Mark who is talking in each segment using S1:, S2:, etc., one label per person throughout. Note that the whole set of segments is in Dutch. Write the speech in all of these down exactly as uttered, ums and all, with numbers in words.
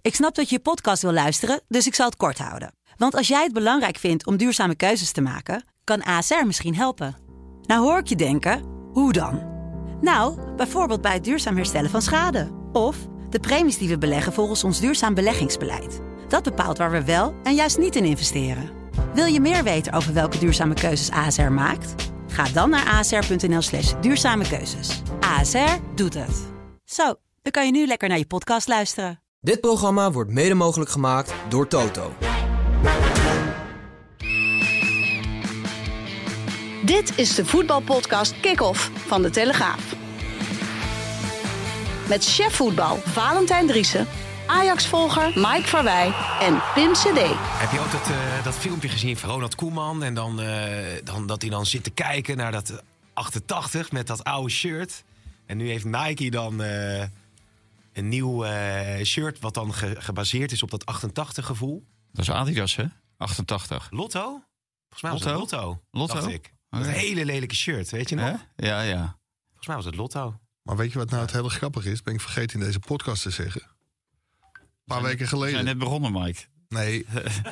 S1: Ik snap dat je je podcast wil luisteren, dus ik zal het kort houden. Want als jij het belangrijk vindt om duurzame keuzes te maken, kan A S R misschien helpen. Nou hoor ik je denken, hoe dan? Nou, bijvoorbeeld bij het duurzaam herstellen van schade. Of de premies die we beleggen volgens ons duurzaam beleggingsbeleid. Dat bepaalt waar we wel en juist niet in investeren. Wil je meer weten over welke duurzame keuzes A S R maakt? Ga dan naar asr.nl slash duurzame keuzes. A S R doet het. Zo, dan kan je nu lekker naar je podcast luisteren.
S2: Dit programma wordt mede mogelijk gemaakt door Toto.
S3: Dit is de voetbalpodcast Kick-Off van De Telegraaf. Met chef voetbal Valentijn Driessen, Ajax-volger Mike Verwij en Pim C D.
S4: Heb je ook dat, uh, dat filmpje gezien van Ronald Koeman? En dan, uh, dan dat hij dan zit te kijken naar dat achtentachtig met dat oude shirt. En nu heeft Nike dan uh, een nieuw uh, shirt wat dan ge- gebaseerd is op dat achtentachtig gevoel.
S5: Dat is Adidas, hè? achtentachtig.
S4: Lotto? Volgens mij was
S5: Lotto?
S4: het Lotto.
S5: Lotto?
S4: Dacht ik. Dat
S5: Okay.
S4: hele lelijke shirt, weet je nog?
S5: Hè? Ja, ja.
S4: Volgens mij was het Lotto.
S6: Maar weet je wat nou het hele grappige is? Ben ik vergeten in deze podcast te zeggen. Een paar weken geleden.
S5: We zijn net begonnen, Mike.
S6: Nee,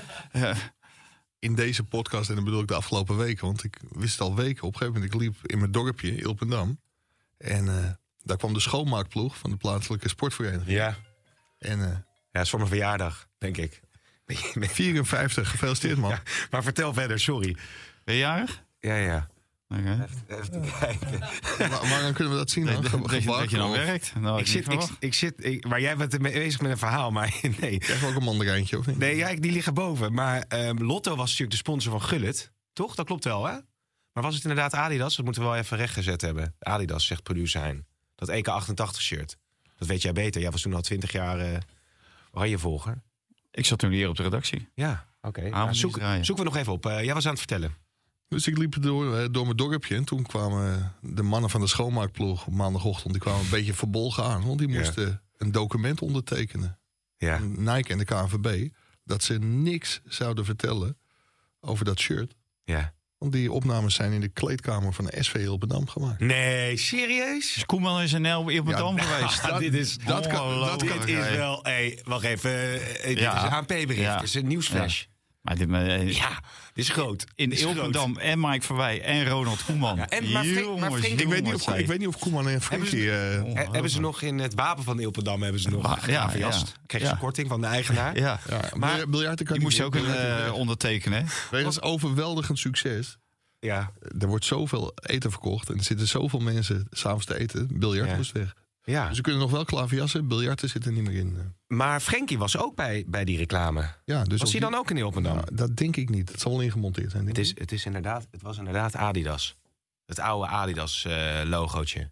S6: in deze podcast, en dan bedoel ik de afgelopen weken. Want ik wist het al weken. Op een gegeven moment, ik liep in mijn dorpje, Ilpendam. En uh, daar kwam de schoonmaakploeg van de plaatselijke sportvereniging.
S4: Ja.
S6: En uh,
S4: Ja, dat is voor mijn verjaardag, denk ik.
S6: vierenvijftig, gefeliciteerd man.
S4: Ja, maar vertel verder, sorry.
S5: Ben je jarig?
S4: Ja, ja.
S5: Okay.
S4: Even kijken.
S6: Waar, waarom kunnen we dat zien dan?
S5: Dat, dat, dat, je, dat je dan
S6: of-
S5: werkt? Nou,
S4: Ik zit, ik, ik zit, ik, maar jij bent ermee bezig met een verhaal, maar nee.
S6: Krijg je ook een mandarijntje of niet?
S4: Nee, ja, die liggen boven. Maar um, Lotto was natuurlijk de sponsor van Gullit. Toch? Dat klopt wel, hè? Maar was het inderdaad Adidas? Dat moeten we wel even rechtgezet hebben. Adidas, zegt producer Hein. Dat E K achtentachtig shirt. Dat weet jij beter. Jij was toen al twintig jaar uh, Oranje-volger.
S5: Ik zat toen hier op de redactie.
S4: Ja, oké. Okay.
S5: Avondjes
S4: Nou, zoek,
S5: draaien.
S4: zoeken we nog even op. Uh, jij was aan het vertellen.
S6: Dus ik liep door, eh, door mijn dorpje en toen kwamen de mannen van de schoonmaakploeg op maandagochtend. Die kwamen een beetje verbolgen aan, want die
S4: Ja.
S6: moesten een document ondertekenen.
S4: Ja.
S6: Nike en de K N V B, dat ze niks zouden vertellen over dat shirt.
S4: Ja.
S6: Want die opnames zijn in de kleedkamer van de S V Ilpendam gemaakt.
S4: Nee, serieus?
S5: Is Koeman is in L op het dam geweest.
S4: Ah, dit is,
S6: dat kan- dat
S4: dit
S6: kan-
S4: is wel... Hey, wacht even. uh, Dit
S5: Ja.
S4: is een A N P-bericht.
S5: Ja.
S4: Dit is een nieuwsflash. Ja,
S5: Maar dit, maar,
S4: dit is groot.
S5: in
S4: Dit is
S5: Ilpendam en Mike Verwij en Ronald Koeman.
S4: Ja, en- maar Frenk- maar
S5: Jongens,
S4: Frenk-
S6: Ik weet, niet of,
S5: jongens,
S6: ik weet niet of Koeman en Frenkie... eh,
S4: groot. He- hebben ze nog in het wapen van Ilpendam hebben ze nog
S5: Ah, ja,
S4: gevast?
S5: ja.
S4: Krijg je
S5: Ja.
S4: een korting van de eigenaar?
S5: Ja,
S6: ja,
S4: Maar
S6: maar biljarten kan
S5: die moest je ook
S6: niet,
S5: een,
S6: biljarten
S5: uh,
S6: niet.
S5: ondertekenen. hè?
S6: Wegens overweldigend succes.
S4: Ja.
S6: Er wordt zoveel eten verkocht en er zitten zoveel mensen s'avonds te eten. Biljart
S4: Ja.
S6: moest weg.
S4: ja.
S6: Dus ze kunnen nog wel klaverjassen, biljarten zit er niet meer in.
S4: Maar Frenkie was ook bij, bij die reclame.
S6: Ja, dus
S4: Was hij
S6: op
S4: dan ook in Ilpendam?
S6: die- Nou, dat denk ik niet. Het zal wel ingemonteerd zijn. denk
S4: Het, is,
S6: ik.
S4: het, is inderdaad, het was inderdaad Adidas. Het oude Adidas-logootje.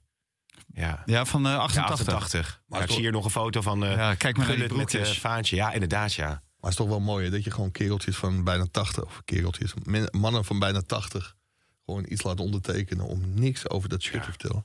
S4: ja.
S5: Ja, van uh,
S4: Ja,
S5: achtentachtig.
S4: achtentachtig.
S6: Maar
S4: Ja, ik
S6: toch-
S4: zie hier nog een foto van uh,
S5: Ja, kijk maar naar die
S4: Gullit met het
S5: broekjes.
S4: vaantje. Ja, inderdaad, ja.
S6: Maar het is toch wel mooi hè, dat je gewoon kereltjes van bijna tachtig... of kereltjes, men- mannen van bijna tachtig... gewoon iets laat ondertekenen om niks over dat shirt
S4: Ja.
S6: te vertellen.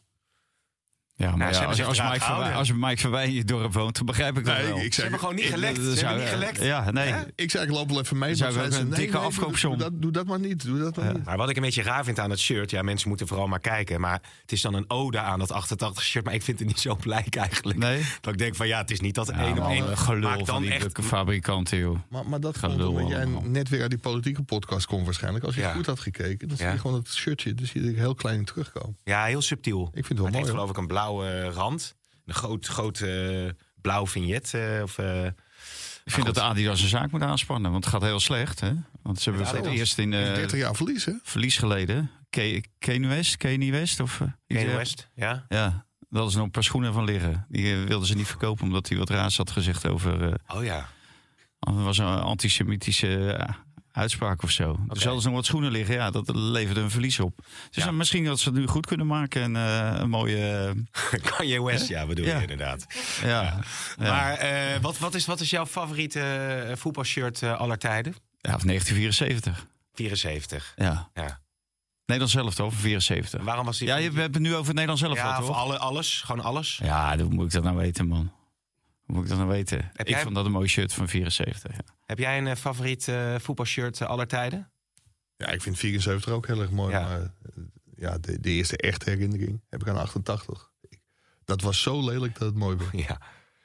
S5: Ja, maar
S4: Nou, ze
S5: ja,
S4: hebben
S5: als,
S4: zich
S5: als,
S4: eraan
S5: Mike Verwij,
S4: gehouden.
S5: als Mike Verwij in je dorp woont, dan begrijp ik dat
S6: Nee,
S5: wel.
S6: ik
S4: Ze hebben gewoon niet gelekt.
S5: Dat
S4: Ze
S5: zou-
S4: hebben niet gelekt.
S5: Ja, nee.
S4: Hè?
S6: Ik zei, ik loop wel even mee.
S5: Dan zou
S6: maar
S5: ik
S6: zei
S5: ook
S6: ze,
S5: een dikke
S6: doe-
S5: afkoopsom.
S6: Doe, dat, doe dat maar niet. Doe dat maar
S5: Ja.
S6: niet.
S4: Maar wat ik een beetje raar vind aan het shirt... ja, mensen moeten vooral maar kijken... maar het is dan een ode aan dat achtentachtig shirt... maar ik vind het niet zo blijk eigenlijk.
S5: Nee?
S4: Dat ik denk van ja, het is niet dat
S5: Ja,
S4: één op
S5: man,
S4: één.
S5: eh, gelul
S4: Maak
S5: van
S4: dan
S5: die
S4: echt...
S5: fabrikanten, joh.
S6: Maar, maar dat
S5: Gelul
S6: komt omdat jij
S5: allemaal.
S6: net weer uit die politieke podcast komt waarschijnlijk. Als je
S4: Ja.
S6: goed had gekeken, dan zie
S4: Ja.
S6: je gewoon het shirtje. Dus zie je er heel klein in terugkomen.
S4: Ja, heel subtiel.
S6: Ik vind het
S4: Maar
S6: wel
S4: het
S6: mooi.
S4: heeft
S6: hoor.
S4: geloof ik een blauwe rand. Een groot, groot eh, blauw vignet. eh, of, eh,
S5: Ik vind dat de Adidas een zaak moet aanspannen, want het gaat heel slecht. Hè? Want ze hebben voor het
S4: Adidas.
S5: eerst in uh,
S6: dertig jaar verlies, hè?
S5: verlies geleden. Ke- Kanye West, Kanye West? Of, uh, iets
S4: Kanye
S5: dergelijks.
S4: West, ja.
S5: Ja, daar hadden ze nog een paar schoenen van liggen. Die uh, wilden ze niet verkopen omdat hij wat raars had gezegd over... Uh,
S4: Oh ja.
S5: het was een antisemitische uh, uitspraak of zo. Dus hadden ze nog wat schoenen liggen. Ja, dat leverde een verlies op. Dus
S4: Ja.
S5: uh, misschien dat ze het nu goed kunnen maken. En uh, een mooie... Uh,
S4: Kanye West, ja, bedoel
S5: Ja.
S4: je inderdaad.
S5: ja, ja.
S4: Maar eh, wat, wat, is, wat is jouw favoriete eh, voetbalshirt eh, aller tijden?
S5: Ja, of negentien vierenzeventig.
S4: vierenzeventig.
S5: Ja.
S4: Ja.
S5: Nederland zelf toch? vierenzeventig.
S4: Waarom was die...
S5: Ja, je hebt het nu over het Nederlands zelf
S4: ja,
S5: toch?
S4: voor alle, alles. Gewoon alles.
S5: Ja, hoe moet ik dat nou weten, man? Hoe moet ik dat nou weten?
S4: Heb
S5: ik
S4: jij-
S5: vond dat een mooi shirt van vierenzeventig. Ja.
S4: Heb jij een eh, favoriet eh, voetbalshirt eh, aller tijden?
S6: Ja, ik vind vierenzeventig ook heel erg mooi.
S4: Ja.
S6: Maar eh, ja, de, de eerste echte herinnering heb ik aan achtentachtig. Dat was zo lelijk dat het mooi werd.
S4: Ja.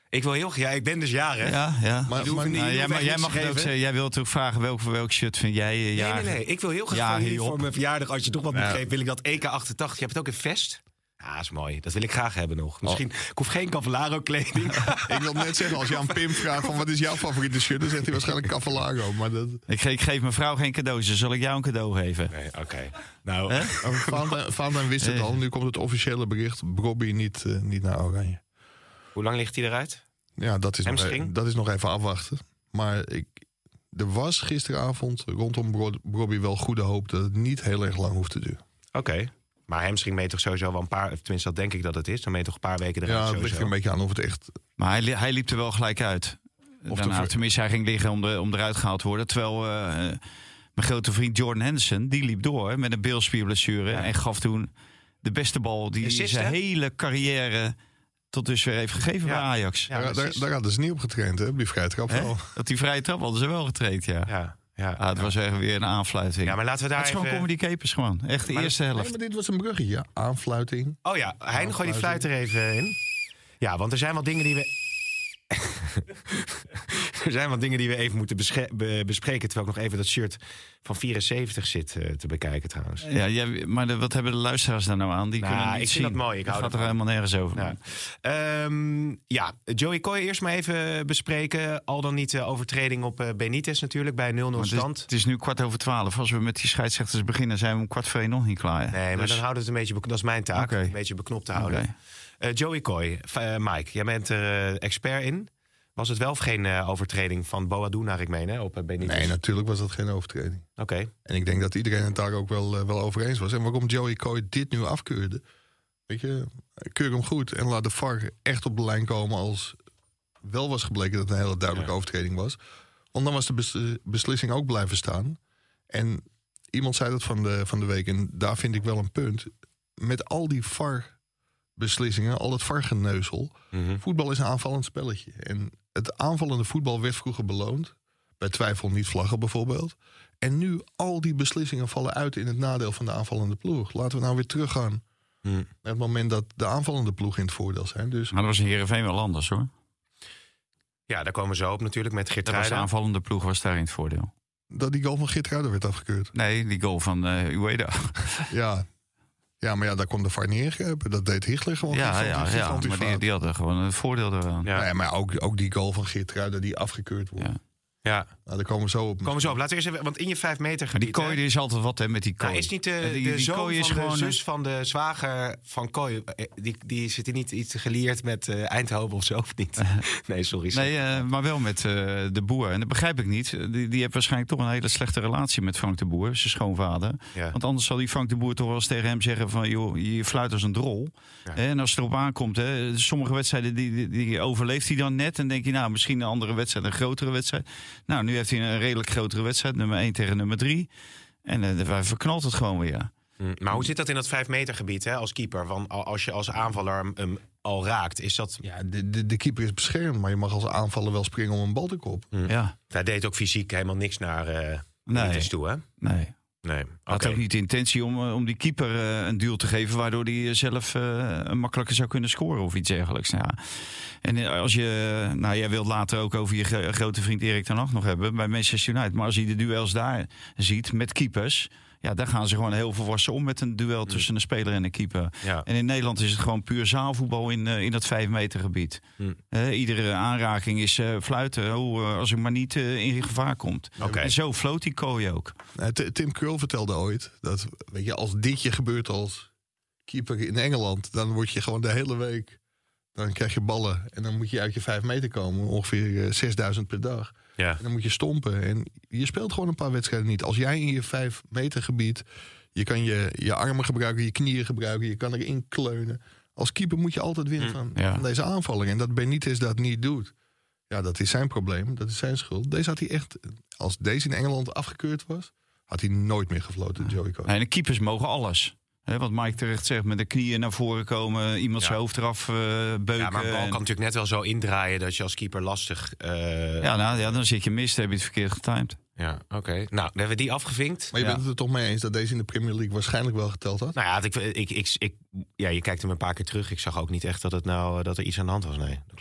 S4: Ik wil heel... Ja, ik ben dus jarig.
S5: Ja, ja.
S6: Maar,
S4: hoef
S6: maar,
S4: niet-
S5: Nou, jij,
S4: hoef
S5: mag,
S4: echt
S5: jij,
S4: niks
S5: mag
S4: te
S5: het ook,
S4: geven.
S5: zeggen. Jij wilt ook vragen welk, welk shirt vind jij uh,
S4: Nee,
S5: jarig?
S4: nee, nee. Ik wil heel graag
S5: Ja,
S4: van jullie
S5: hierop.
S4: voor mijn verjaardag... als je toch wat moet
S5: Ja.
S4: geven, wil ik dat E K achtentachtig. Je hebt het ook een vest? Ja, dat is mooi. Dat wil ik graag hebben nog. Misschien... Ik hoef geen Cavallaro-kleding.
S6: ik wil net zeggen, als je aan Pim vraagt van wat is jouw favoriete shirt, dan zegt hij waarschijnlijk Cavallaro. Maar dat,
S5: Ik, ge- ik geef mijn vrouw geen cadeaus, dus zal ik jou een cadeau geven?
S4: Nee, oké. Okay. Nou,
S5: Hè?
S6: Valentijn wist het al. Nu komt het officiële bericht. Brobby niet, uh, niet naar Oranje.
S4: hoe lang ligt hij eruit?
S6: Ja, dat is, nog,
S4: Hamstring?
S6: e- dat is nog even afwachten. Maar ik, er was gisteravond rondom Bro- Brobby wel goede hoop dat het niet heel erg lang hoeft te duren.
S4: Oké. Okay. Maar hamstring meet toch sowieso wel een paar... Tenminste, dat denk ik dat het is. Dan meet toch een paar weken eruit
S6: Ja, het
S4: sowieso.
S6: ligt er een beetje aan of het echt...
S5: Maar hij, li- hij liep er wel gelijk uit.
S6: Of
S5: Daarna,
S6: de-
S5: tenminste, hij ging liggen om, de, om eruit gehaald te worden. Terwijl uh, mijn grote vriend Jordan Henderson, die liep door met een bilspierblessure.
S4: Ja.
S5: En gaf toen de beste bal die
S4: Assist,
S5: zijn
S4: hè?
S5: hele carrière tot dusver heeft gegeven
S4: Ja.
S5: bij Ajax.
S4: Ja,
S6: daar, daar,
S4: precies.
S6: daar hadden ze niet op getraind, hè? Op die vrije trap
S5: Hè?
S6: wel.
S5: Dat die vrije trap hadden ze wel getraind, ja.
S4: Ja, ja,
S5: Ah, het
S4: ja.
S5: was echt weer een aanfluiting.
S4: Ja, maar laten we daar
S5: het is gewoon
S4: even...
S5: comedy capers gewoon. Echt de
S4: Maar-
S5: eerste
S6: Nee,
S5: helft.
S6: maar dit was een bruggetje. Aanfluiting.
S4: Oh ja, Hein, gooi die fluit er even in. Ja, want er zijn wel dingen die we... er zijn wat dingen die we even moeten besche- be- bespreken... terwijl ik nog even dat shirt van vierenzeventig zit uh, te bekijken trouwens.
S5: Ja, ja, maar de- wat hebben de luisteraars daar nou aan? Die
S4: Nou,
S5: kunnen niet
S4: ik vind
S5: zien.
S4: dat mooi, ik
S5: Dat
S4: hou
S5: gaat er
S4: ervan.
S5: helemaal nergens over.
S4: Ja. Um, ja, Joey Coy eerst maar even bespreken. Al dan niet uh, overtreding op uh, Benitez natuurlijk bij nul nul
S5: Maar het, is,
S4: stand.
S5: het is nu kwart over twaalf. Als we met die scheidsrechters beginnen, zijn we om kwart voor één nog niet klaar. Hè?
S4: Nee, maar
S5: Dus-
S4: dan houden we het een beetje... bek- Dat is mijn taak,
S5: Oké.
S4: een beetje beknopt te houden.
S5: Oké.
S4: Uh, Joey Coy, f- uh, Mike, jij bent er uh, expert in. Was het wel of geen uh, overtreding van Boadou naar ik meen, hè, op uh, Benitez?
S6: Nee, natuurlijk was dat geen overtreding.
S4: Oké. Okay.
S6: En ik denk dat iedereen het daar ook wel, uh, wel over eens was. En waarom Joey Coy dit nu afkeurde. Weet je, keur hem goed en laat de V A R echt op de lijn komen als wel was gebleken dat het een hele duidelijke
S4: Ja.
S6: overtreding was. Want dan was de bes- beslissing ook blijven staan. En iemand zei dat van de, van de week en daar vind ik wel een punt. Met al die V A R-beslissingen, al het V A R-geneuzel.
S4: Mm-hmm.
S6: Voetbal is een aanvallend spelletje. En het aanvallende voetbal werd vroeger beloond. Bij twijfel niet vlaggen bijvoorbeeld. En nu al die beslissingen vallen uit in het nadeel van de aanvallende ploeg. Laten we nou weer teruggaan
S4: Mm.
S6: naar het moment dat de aanvallende ploeg in het voordeel zijn. Dus
S5: Maar dat was in Heerenveen wel anders hoor.
S4: Ja, daar komen we zo op natuurlijk met
S5: Dat was de
S4: Geertruida.
S5: aanvallende ploeg was daar in het voordeel.
S6: dat die goal van Geertruida werd afgekeurd.
S5: Nee, die goal van uh, Ueda.
S6: Ja. ja, maar ja, daar kon de V A R niet ingrijpen. Dat deed Hichler gewoon.
S5: ja,
S6: gigantisch-
S5: ja, ja,
S6: gigantisch
S5: maar die,
S6: fout.
S5: die hadden gewoon een voordeel eraan.
S4: Ja.
S6: Nee, maar ook, ook die goal van Geertruida die afgekeurd wordt.
S5: Ja.
S4: Ja,
S6: Nou, daar komen we zo op.
S4: komen we zo op. Laten we eerst even, want in je vijf meter
S5: Maar die
S4: gebied... hè,
S5: kooi die is altijd wat hè, met die kooi.
S4: nou, is niet de,
S5: Die-
S4: de
S5: die
S4: zoon
S5: kooi is
S4: van de
S5: gewoon,
S4: zus van de zwager van Kooi... eh, Die, die zit hier niet iets gelieerd met uh, Eindhoven of zo, of niet? Nee, sorry.
S5: Nee, uh, maar wel met uh, de boer. En dat begrijp ik niet. Die, die heeft waarschijnlijk toch een hele slechte relatie met Frank de Boer, zijn schoonvader.
S4: Ja.
S5: Want anders zal die Frank de Boer toch wel eens tegen hem zeggen van... joh, je fluit als een drol.
S4: Ja.
S5: Hè, en als het erop aankomt, hè, sommige wedstrijden die, die, die overleeft hij dan net. En denk je, nou, misschien een andere wedstrijd, een grotere wedstrijd. Nou, nu heeft hij een redelijk grotere wedstrijd. Nummer één tegen nummer drie. En uh, hij verknalt het gewoon weer.
S4: Mm, maar hoe zit dat in dat vijf meter gebied hè, als keeper? Want als je als aanvaller hem, hem al raakt, is dat...
S6: Ja, de, de, de keeper is beschermd, maar je mag als aanvaller wel springen om een bal te kop.
S4: Mm.
S5: Ja,
S4: Hij deed ook fysiek helemaal niks naar uh,
S5: Nee.
S4: Benitez toe, hè?
S5: nee.
S4: Nee,
S5: Hij had
S4: oké.
S5: ook niet de intentie om, uh, om die keeper uh, een duel te geven... waardoor hij zelf uh, makkelijker zou kunnen scoren of iets dergelijks. Nou, ja. En uh, als je... Nou, jij wilt later ook over je gro- grote vriend Erik ten Hag nog hebben... bij Manchester United. Maar als je de duels daar ziet met keepers... ja, daar gaan ze gewoon heel volwassen om met een duel tussen een speler en een keeper.
S4: Ja.
S5: En in Nederland is het gewoon puur zaalvoetbal in, uh, in dat vijf meter gebied.
S4: Hm.
S5: Uh, iedere aanraking is uh, fluiten, oh, uh, als ik maar niet uh, in gevaar komt.
S4: Oké.
S5: En zo floot die kooi ook.
S6: Nou, T- Tim Krul vertelde ooit dat, weet je, als dit je gebeurt als keeper in Engeland, dan word je gewoon de hele week, dan krijg je ballen en dan moet je uit je vijf meter komen, ongeveer uh, zesduizend per dag.
S4: Ja.
S6: En dan moet je stompen en je speelt gewoon een paar wedstrijden niet. Als jij in je vijf meter gebied, je kan je, je armen gebruiken, je knieën gebruiken, je kan erin kleunen. Als keeper moet je altijd winnen van,
S5: Ja.
S6: van deze aanvalling. En dat Benitez dat niet doet, ja, dat is zijn probleem, dat is zijn schuld. Deze had hij echt, als deze in Engeland afgekeurd was, had hij nooit meer gefloten, Joey Coy.
S5: Nee, en de keepers mogen alles. He, wat Mike terecht zegt, met de knieën naar voren komen, iemand
S4: Ja.
S5: zijn hoofd eraf uh, beuken.
S4: Ja, maar een bal
S5: en-
S4: kan natuurlijk net wel zo indraaien dat je als keeper lastig... uh,
S5: ja, nou, ja, dan zit je mis, dan heb je het verkeerd getimed.
S4: Ja, oké. Nou, dan hebben we die afgevinkt.
S6: Maar je
S5: Ja.
S6: bent het er toch mee eens dat deze in de Premier League waarschijnlijk wel geteld had?
S4: Nou ja, ik, ik, ik, ik, ja, je kijkt hem een paar keer terug. Ik zag ook niet echt dat, het nou, dat er iets aan de hand was. Nee, dat klopt.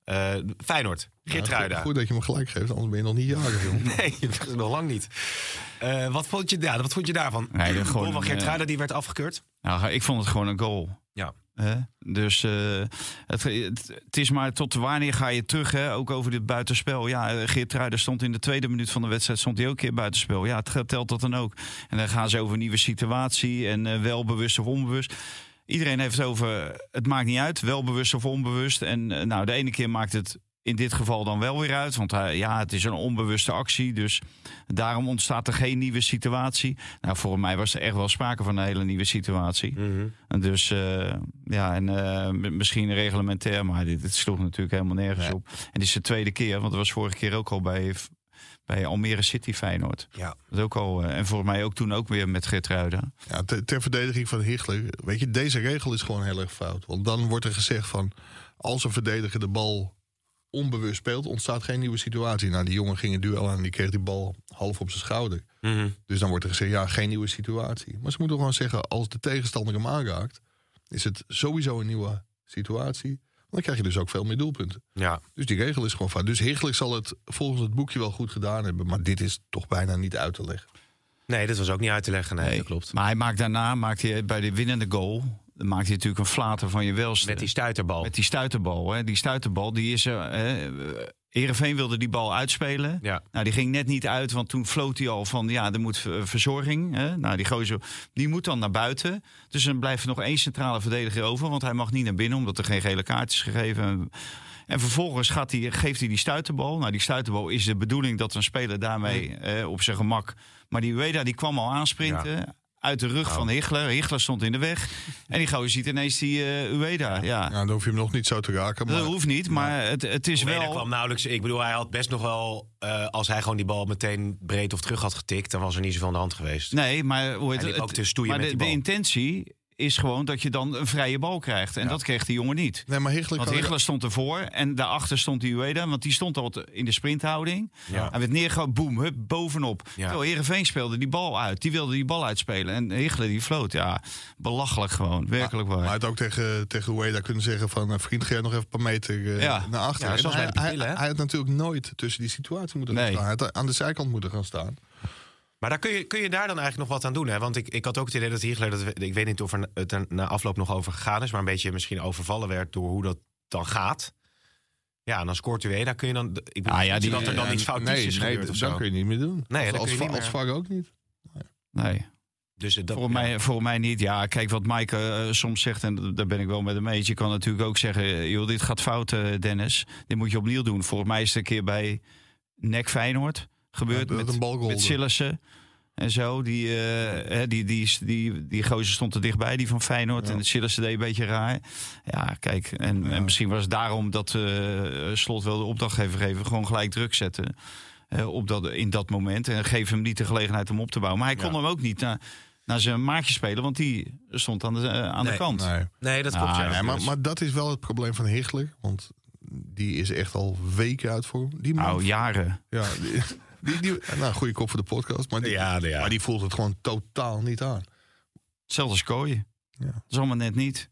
S4: Uh, Feyenoord, Geertruida.
S6: Ja, goed, goed dat je me gelijk geeft, anders ben je nog niet jarig, joh.
S4: Nee, dat is nog lang niet. Uh, wat, vond je, ja, wat vond je daarvan?
S5: Nee, de
S4: goal van Geertruida,
S5: uh,
S4: die werd afgekeurd?
S5: Nou, ik vond het gewoon een goal.
S4: Ja.
S5: Uh, dus uh, het, het, het is maar tot wanneer ga je terug, hè? Ook over dit buitenspel. Ja, Geertruida stond in de tweede minuut van de wedstrijd stond hij ook een keer buitenspel. Ja, het telt dat dan ook. En dan gaan ze over een nieuwe situatie en uh, wel bewust of onbewust. Iedereen heeft het over, het maakt niet uit, wel bewust of onbewust. En uh, nou, de ene keer maakt het in dit geval dan wel weer uit. Want uh, ja, het is een onbewuste actie. Dus daarom ontstaat er geen nieuwe situatie. Nou, voor mij was er echt wel sprake van een hele nieuwe situatie. Mm-hmm. En dus uh, ja, en uh, misschien reglementair, maar dit, dit sloeg natuurlijk helemaal nergens nee. op. En dit is de tweede keer, want dat was vorige keer ook al bij, bij Almere City Feyenoord. Ja. Dat ook al, uh, en volgens mij ook toen ook weer met Geertruida.
S6: Ja, ter, ter verdediging van Hichler, weet je, deze regel is gewoon heel erg fout. Want dan wordt er gezegd van, als een verdediger de bal onbewust speelt, ontstaat geen nieuwe situatie. Nou, die jongen ging een duel aan en die kreeg die bal half op zijn schouder. Mm-hmm. Dus dan wordt er gezegd, ja, geen nieuwe situatie. Maar ze moeten gewoon zeggen, als de tegenstander hem aanraakt, is het sowieso een nieuwe situatie. Dan krijg je dus ook veel meer doelpunten. Ja. Dus die regel is gewoon fout. Dus Hichler zal het volgens het boekje wel goed gedaan hebben, maar dit is toch bijna niet uit te leggen.
S4: Nee, dit was ook niet uit te leggen. Nee, nee, dat klopt.
S5: Maar hij maakt daarna, maakt hij bij de winnende goal, dan maakt hij natuurlijk een flater van je welste.
S4: Met die stuiterbal.
S5: Met die stuiterbal. Hè. Die stuiterbal, die is er. Hè. Heerenveen wilde die bal uitspelen. Ja. Nou, die ging net niet uit, want toen floot hij al van, ja, er moet verzorging. Hè. Nou, die gozer, die moet dan naar buiten. Dus dan blijft er nog één centrale verdediger over, want hij mag niet naar binnen, omdat er geen gele kaart is gegeven. En vervolgens gaat hij, geeft hij die stuiterbal. Nou, die stuiterbal is de bedoeling dat een speler daarmee eh, op zijn gemak. Maar die Ueda, die kwam al aansprinten. Ja. Uit de rug nou. van Hichler. Hichler stond in de weg. En die gozer ziet ineens die uh, Ueda. Ja.
S6: Ja, dan hoef je hem nog niet zo te raken. Maar...
S5: Dat hoeft niet, maar het, het is
S4: Ueda
S5: wel...
S4: kwam nauwelijks. Ik bedoel, hij had best nog wel... Uh, als hij gewoon die bal meteen breed of terug had getikt, dan was er niet zoveel aan de hand geweest.
S5: Nee, maar hoe heet het?
S4: Ook te stoeien
S5: maar
S4: met
S5: de,
S4: die bal.
S5: de intentie is gewoon dat je dan een vrije bal krijgt. En ja. dat kreeg die jongen niet.
S6: Nee, maar Hichler
S5: want Hichler stond ervoor en daarachter stond die Ueda. Want die stond al in de sprinthouding. Ja. Hij werd neergehouden, boem, hup, bovenop. Ja. Terwijl Heerenveen speelde die bal uit. Die wilde die bal uitspelen. En Hichler die floot. Ja, belachelijk gewoon. Werkelijk waar.
S6: Maar hij had ook tegen, tegen Ueda kunnen zeggen van, vriend, ga je nog even een paar meter uh, ja. naar achteren.
S4: Ja,
S6: hij,
S4: hij,
S6: hij, hij had natuurlijk nooit tussen die situatie moeten nee. gaan staan. Hij had aan de zijkant moeten gaan staan.
S4: Maar daar kun je, kun je daar dan eigenlijk nog wat aan doen, hè? Want ik, ik had ook het idee dat Hichler, dat, ik weet niet of er het er na afloop nog over gegaan is, maar een beetje misschien overvallen werd door hoe dat dan gaat. Ja, en dan scoort u weer. Daar kun je dan. Ik bedoel, ah, ja, die, dat er dan uh, iets foutiefs
S6: nee,
S4: is
S6: nee,
S4: gebeurd.
S6: Nee, dat kun je niet meer doen.
S4: Nee,
S6: als, als,
S4: als,
S6: als V A R ook niet.
S5: Nee. nee.
S4: Dus dat,
S5: voor, ja. mij, voor mij niet. Ja, kijk wat Mike uh, soms zegt, en daar ben ik wel met hem eens. Je kan natuurlijk ook zeggen, joh, dit gaat fout, uh, Dennis. Dit moet je opnieuw doen. Volgens mij is het een keer bij N E C Feyenoord gebeurd, ja, met, met Sillissen. En zo, die, uh, die, die, die, die gozer stond er dichtbij, die van Feyenoord. Ja. En het Sillissen deed een beetje raar. Ja, kijk, en, ja. en misschien was het daarom dat uh, Slot wel de opdrachtgever geven. Gewoon gelijk druk zetten uh, op dat, in dat moment. En geef hem niet de gelegenheid om op te bouwen. Maar hij kon ja. hem ook niet naar, naar zijn maatje spelen, want die stond aan de, uh, aan
S4: nee,
S5: de kant.
S6: Nee,
S4: nee dat klopt. Ah, ja.
S6: nee, maar, maar dat is wel het probleem van Hichler. Want die is echt al weken uit vorm. Die man,
S5: nou, jaren.
S6: Ja, die, Die, die, nou, goede kop voor de podcast, maar die, ja, ja. maar die voelt het gewoon totaal niet aan.
S5: Hetzelfde als Kooi. Ja. Dat is allemaal net niet.